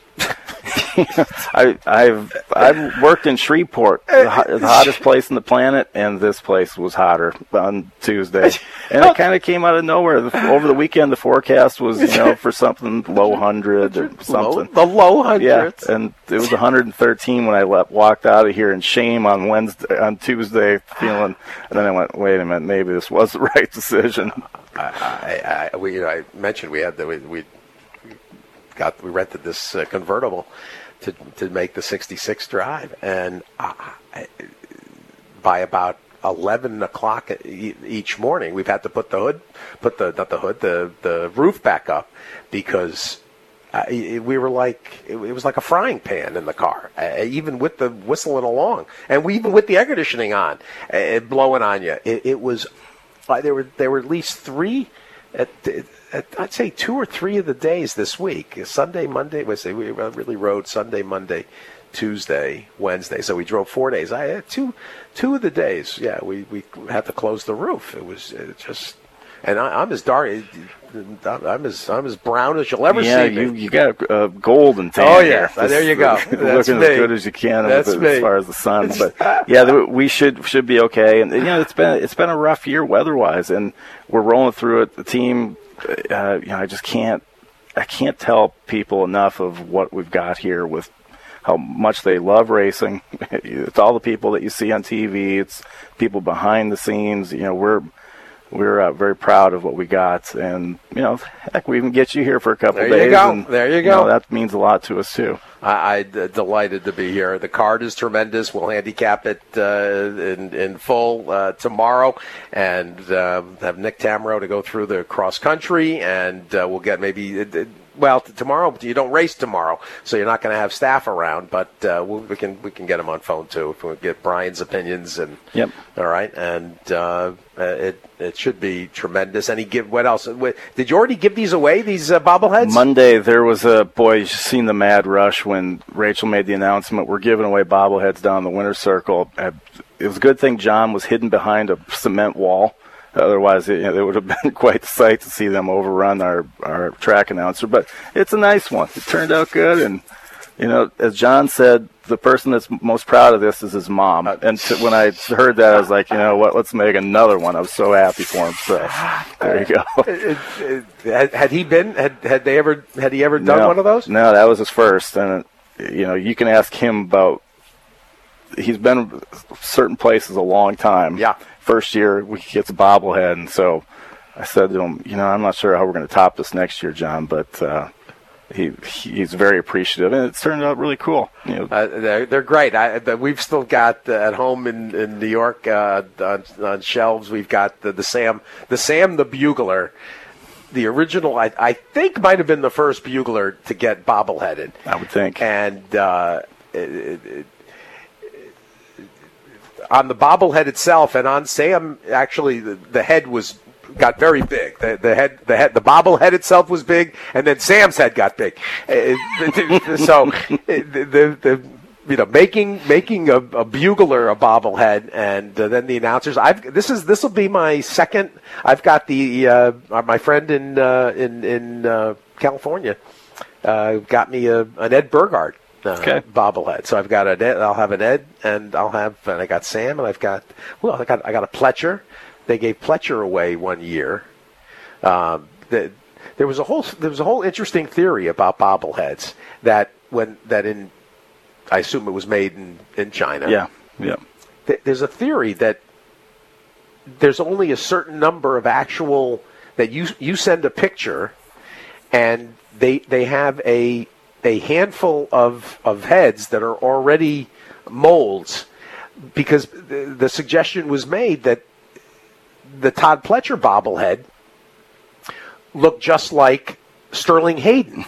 Speaker 10: I, I've I've worked in Shreveport, the, hot, the hottest place on the planet, and this place was hotter on Tuesday, and it kind of came out of nowhere. The, over the weekend, the forecast was, you know, for something low hundred or something.
Speaker 9: Low, the low hundreds.
Speaker 10: Yeah, and it was one hundred thirteen when I left, walked out of here in shame on Wednesday, on Tuesday, feeling, and then I went, wait a minute, maybe this was the right decision.
Speaker 9: I, I, I, we, you know, I mentioned we had the we. we Got, we rented this uh, convertible to to make the sixty-six drive, and I, I, by about eleven o'clock each morning, we've had to put the hood, put the not the hood, the the roof back up, because uh, we were like it, it was like a frying pan in the car, uh, even with the whistling along, and we even with the air conditioning on, uh, blowing on you. It, it was uh, there were there were at least three at, at, I'd say two or three of the days this week. Sunday, Monday. We say we really rode Sunday, Monday, Tuesday, Wednesday. So we drove four days. I had two, two of the days. Yeah, we, we had to close the roof. It was it just, and I, I'm as dark. I'm as I'm as brown as you'll ever
Speaker 10: yeah,
Speaker 9: see.
Speaker 10: Yeah, you you got uh, golden tan.
Speaker 9: Oh yeah,
Speaker 10: here.
Speaker 9: there you go.
Speaker 10: Looking
Speaker 9: That's
Speaker 10: as
Speaker 9: me.
Speaker 10: good as you can
Speaker 9: That's
Speaker 10: as,
Speaker 9: me.
Speaker 10: as far as the sun. But yeah, we should should be okay. And you know, it's been it's been a rough year weather-wise, and we're rolling through it. The team, uh, you know, I just can't I can't tell people enough of what we've got here with how much they love racing. It's all the people that you see on T V. It's people behind the scenes. You know, we're. We're uh, very proud of what we got, and you know, heck, we even get you here for a couple
Speaker 9: there
Speaker 10: days.
Speaker 9: You go.
Speaker 10: And,
Speaker 9: there you go.
Speaker 10: You know, that means a lot to us too.
Speaker 9: I, I'm uh, delighted to be here. The card is tremendous. We'll handicap it uh, in, in full uh, tomorrow, and uh, have Nick Tamero to go through the cross country, and uh, we'll get maybe. Uh, Well, t- tomorrow you don't race tomorrow, so you're not going to have staff around. But uh, we'll, we can we can get them on phone too if we get Brian's opinions and.
Speaker 10: Yep.
Speaker 9: All right, and uh, it it should be tremendous. Any give what else? Did you already give these away? These uh, bobbleheads?
Speaker 10: Monday there was a boy. You've seen the mad rush when Rachel made the announcement. We're giving away bobbleheads down the winner's circle. It was a good thing John was hidden behind a cement wall. Otherwise, it, you know, it would have been quite the sight to see them overrun our, our track announcer. But it's a nice one. It turned out good. And, you know, as John said, the person that's most proud of this is his mom. And to, when I heard that, I was like, you know what, let's make another one. I was so happy for him. So there you go.
Speaker 9: It, it, had, had he been, had, had they ever, had he ever done
Speaker 10: no,
Speaker 9: one of those?
Speaker 10: No, that was his first. And, you know, you can ask him about, he's been certain places a long time.
Speaker 9: Yeah.
Speaker 10: First year, we gets a bobblehead, and so I said to him, you know, I'm not sure how we're going to top this next year, John, but uh, he he's very appreciative, and it's turned out really cool. You know,
Speaker 9: uh, they're they're great. I, but we've still got uh, at home in, in New York uh, on, on shelves. We've got the, the Sam the Sam the Bugler. The original, I, I think, might have been the first bugler to get bobbleheaded.
Speaker 10: I would think,
Speaker 9: and. Uh, it, it, it, on the bobblehead itself, and on Sam, actually, the, the head was got very big. The, the head, the head, the bobblehead itself was big, and then Sam's head got big. So, the, the you know, making making a, a bugler a bobblehead, and uh, then the announcers. I've this is this will be my second. I've got the uh, my friend in uh, in in uh, California uh, got me a, an Ed Burghardt. Uh,
Speaker 10: okay.
Speaker 9: bobblehead. So I've got an Ed, I'll have an Ed, and I'll have, and I got Sam, and I've got, well, I got, I got a Pletcher. They gave Pletcher away one year. Um, the, there was a whole, there was a whole interesting theory about bobbleheads that when that in, I assume it was made in, in China.
Speaker 10: Yeah, yeah.
Speaker 9: Th- there's a theory that there's only a certain number of actual that you you send a picture, and they they have a a handful of, of heads that are already molds, because the, the suggestion was made that the Todd Pletcher bobblehead looked just like Sterling Hayden,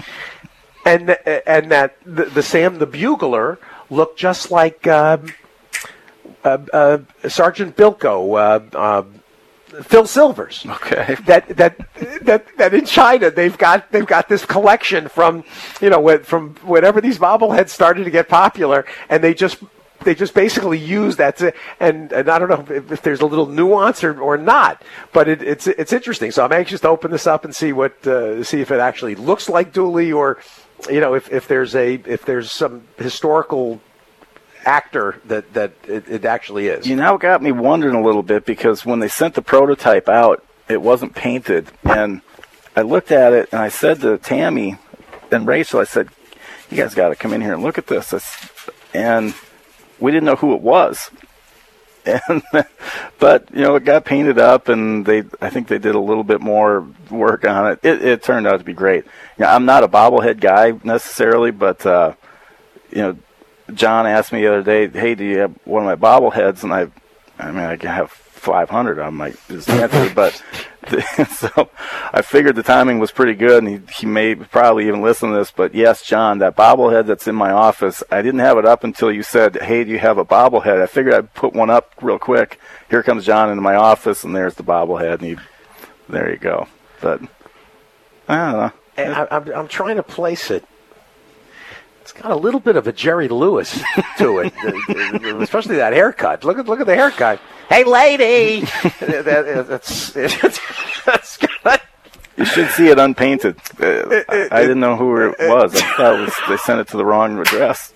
Speaker 9: and and that the, the Sam the Bugler looked just like uh, uh, uh, Sergeant Bilko. Uh, uh, Phil Silvers.
Speaker 10: Okay.
Speaker 9: That that that that in China they've got they've got this collection from you know from whenever these bobbleheads started to get popular, and they just they just basically use that to, and and I don't know if, if there's a little nuance or, or not, but it, it's it's interesting. So I'm anxious to open this up and see what uh, see if it actually looks like Dooley, or you know if, if there's a if there's some historical actor that that it, it actually is.
Speaker 10: You now got me wondering a little bit, because when they sent the prototype out, it wasn't painted, and I looked at it and I said to Tammy and Rachel, I said, you guys got to come in here and look at this. And we didn't know who it was. And but you know, it got painted up, and they I think they did a little bit more work on it. It, it turned out to be great. You know, I'm not a bobblehead guy necessarily, but uh, you know, John asked me the other day, hey, do you have one of my bobbleheads? And I, I mean, I can have five hundred of them, like, his answer, but so I figured the timing was pretty good, and he, he may probably even listen to this, but yes, John, that bobblehead that's in my office, I didn't have it up until you said, hey, do you have a bobblehead? I figured I'd put one up real quick. Here comes John into my office, and there's the bobblehead, and he there you go. But I don't know.
Speaker 9: I, I'm, I'm trying to place it. It's got a little bit of a Jerry Lewis to it, especially that haircut. Look at look at the haircut. Hey, lady, that, that's, that's got.
Speaker 10: You should see it unpainted. Uh, I, I didn't know who it was. I thought it was, they sent it to the wrong address.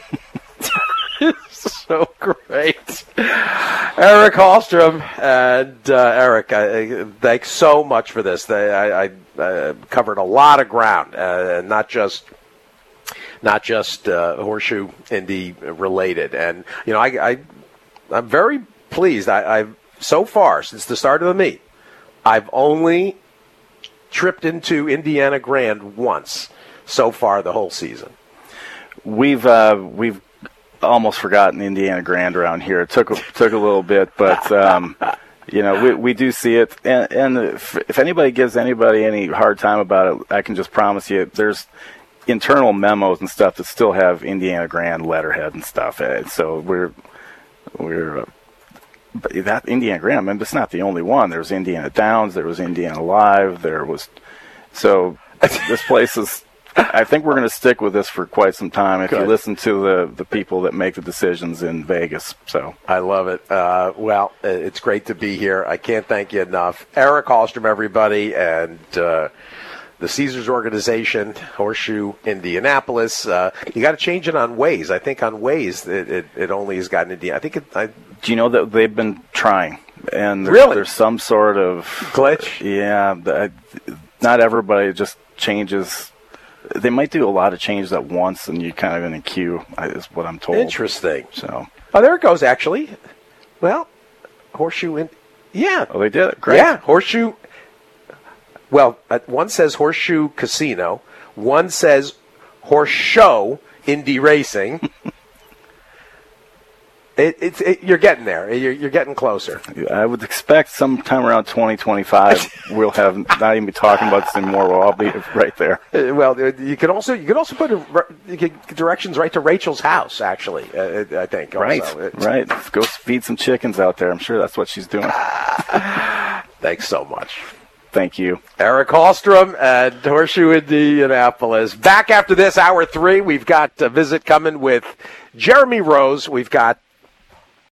Speaker 9: So great. Eric Hallstrom. And uh, Eric, I, I, thanks so much for this. I, I, I covered a lot of ground, uh, not just not just uh, Horseshoe Indy related. And, you know, I, I, I'm very pleased. I, I've so far, since the start of the meet, I've only tripped into Indiana Grand once so far the whole season.
Speaker 10: We've uh, we've almost forgotten Indiana Grand around here. It took took a little bit, but um, you know we we do see it. And, and if, if anybody gives anybody any hard time about it, I can just promise you there's internal memos and stuff that still have Indiana Grand letterhead and stuff. So we're we're. Uh, But that Indiana Grand, I mean, it's not the only one. There was Indiana Downs, there was Indiana Live, there was. So this place is. I think we're going to stick with this for quite some time if Good. you listen to the, the people that make the decisions in Vegas. So
Speaker 9: I love it. Uh, well, it's great to be here. I can't thank you enough. Eric Hallstrom, everybody, and uh, the Caesars organization, Horseshoe Indianapolis. Uh, you got to change it on Waze. I think on Waze it, it, it only has gotten Indiana. I think it. I,
Speaker 10: Do you know that they've been trying? And there's,
Speaker 9: really?
Speaker 10: there's some sort of
Speaker 9: glitch?
Speaker 10: Yeah. The, not everybody just changes. They might do a lot of changes at once, and you're kind of in a queue, is what I'm told.
Speaker 9: Interesting.
Speaker 10: So.
Speaker 9: Oh, there it goes, actually. Well, Horseshoe in. Yeah.
Speaker 10: Oh, they did it. Great.
Speaker 9: Yeah, Horseshoe. Well, uh, one says Horseshoe Casino. One says Horseshoe Indy Racing. It, it's it, you're getting there. You're, you're getting closer.
Speaker 10: I would expect sometime around twenty twenty-five we'll have not even be talking about this anymore. We'll all be right there.
Speaker 9: Uh, well, you can also you can also put a, you can directions right to Rachel's house. Actually, uh, I think. Also.
Speaker 10: Right,
Speaker 9: It's,
Speaker 10: right. Go feed some chickens out there. I'm sure that's what she's doing.
Speaker 9: Thanks so much.
Speaker 10: Thank you.
Speaker 9: Eric Hallstrom at Horseshoe Indianapolis. Back after this, hour three, we've got a visit coming with Jeremy Rose. We've got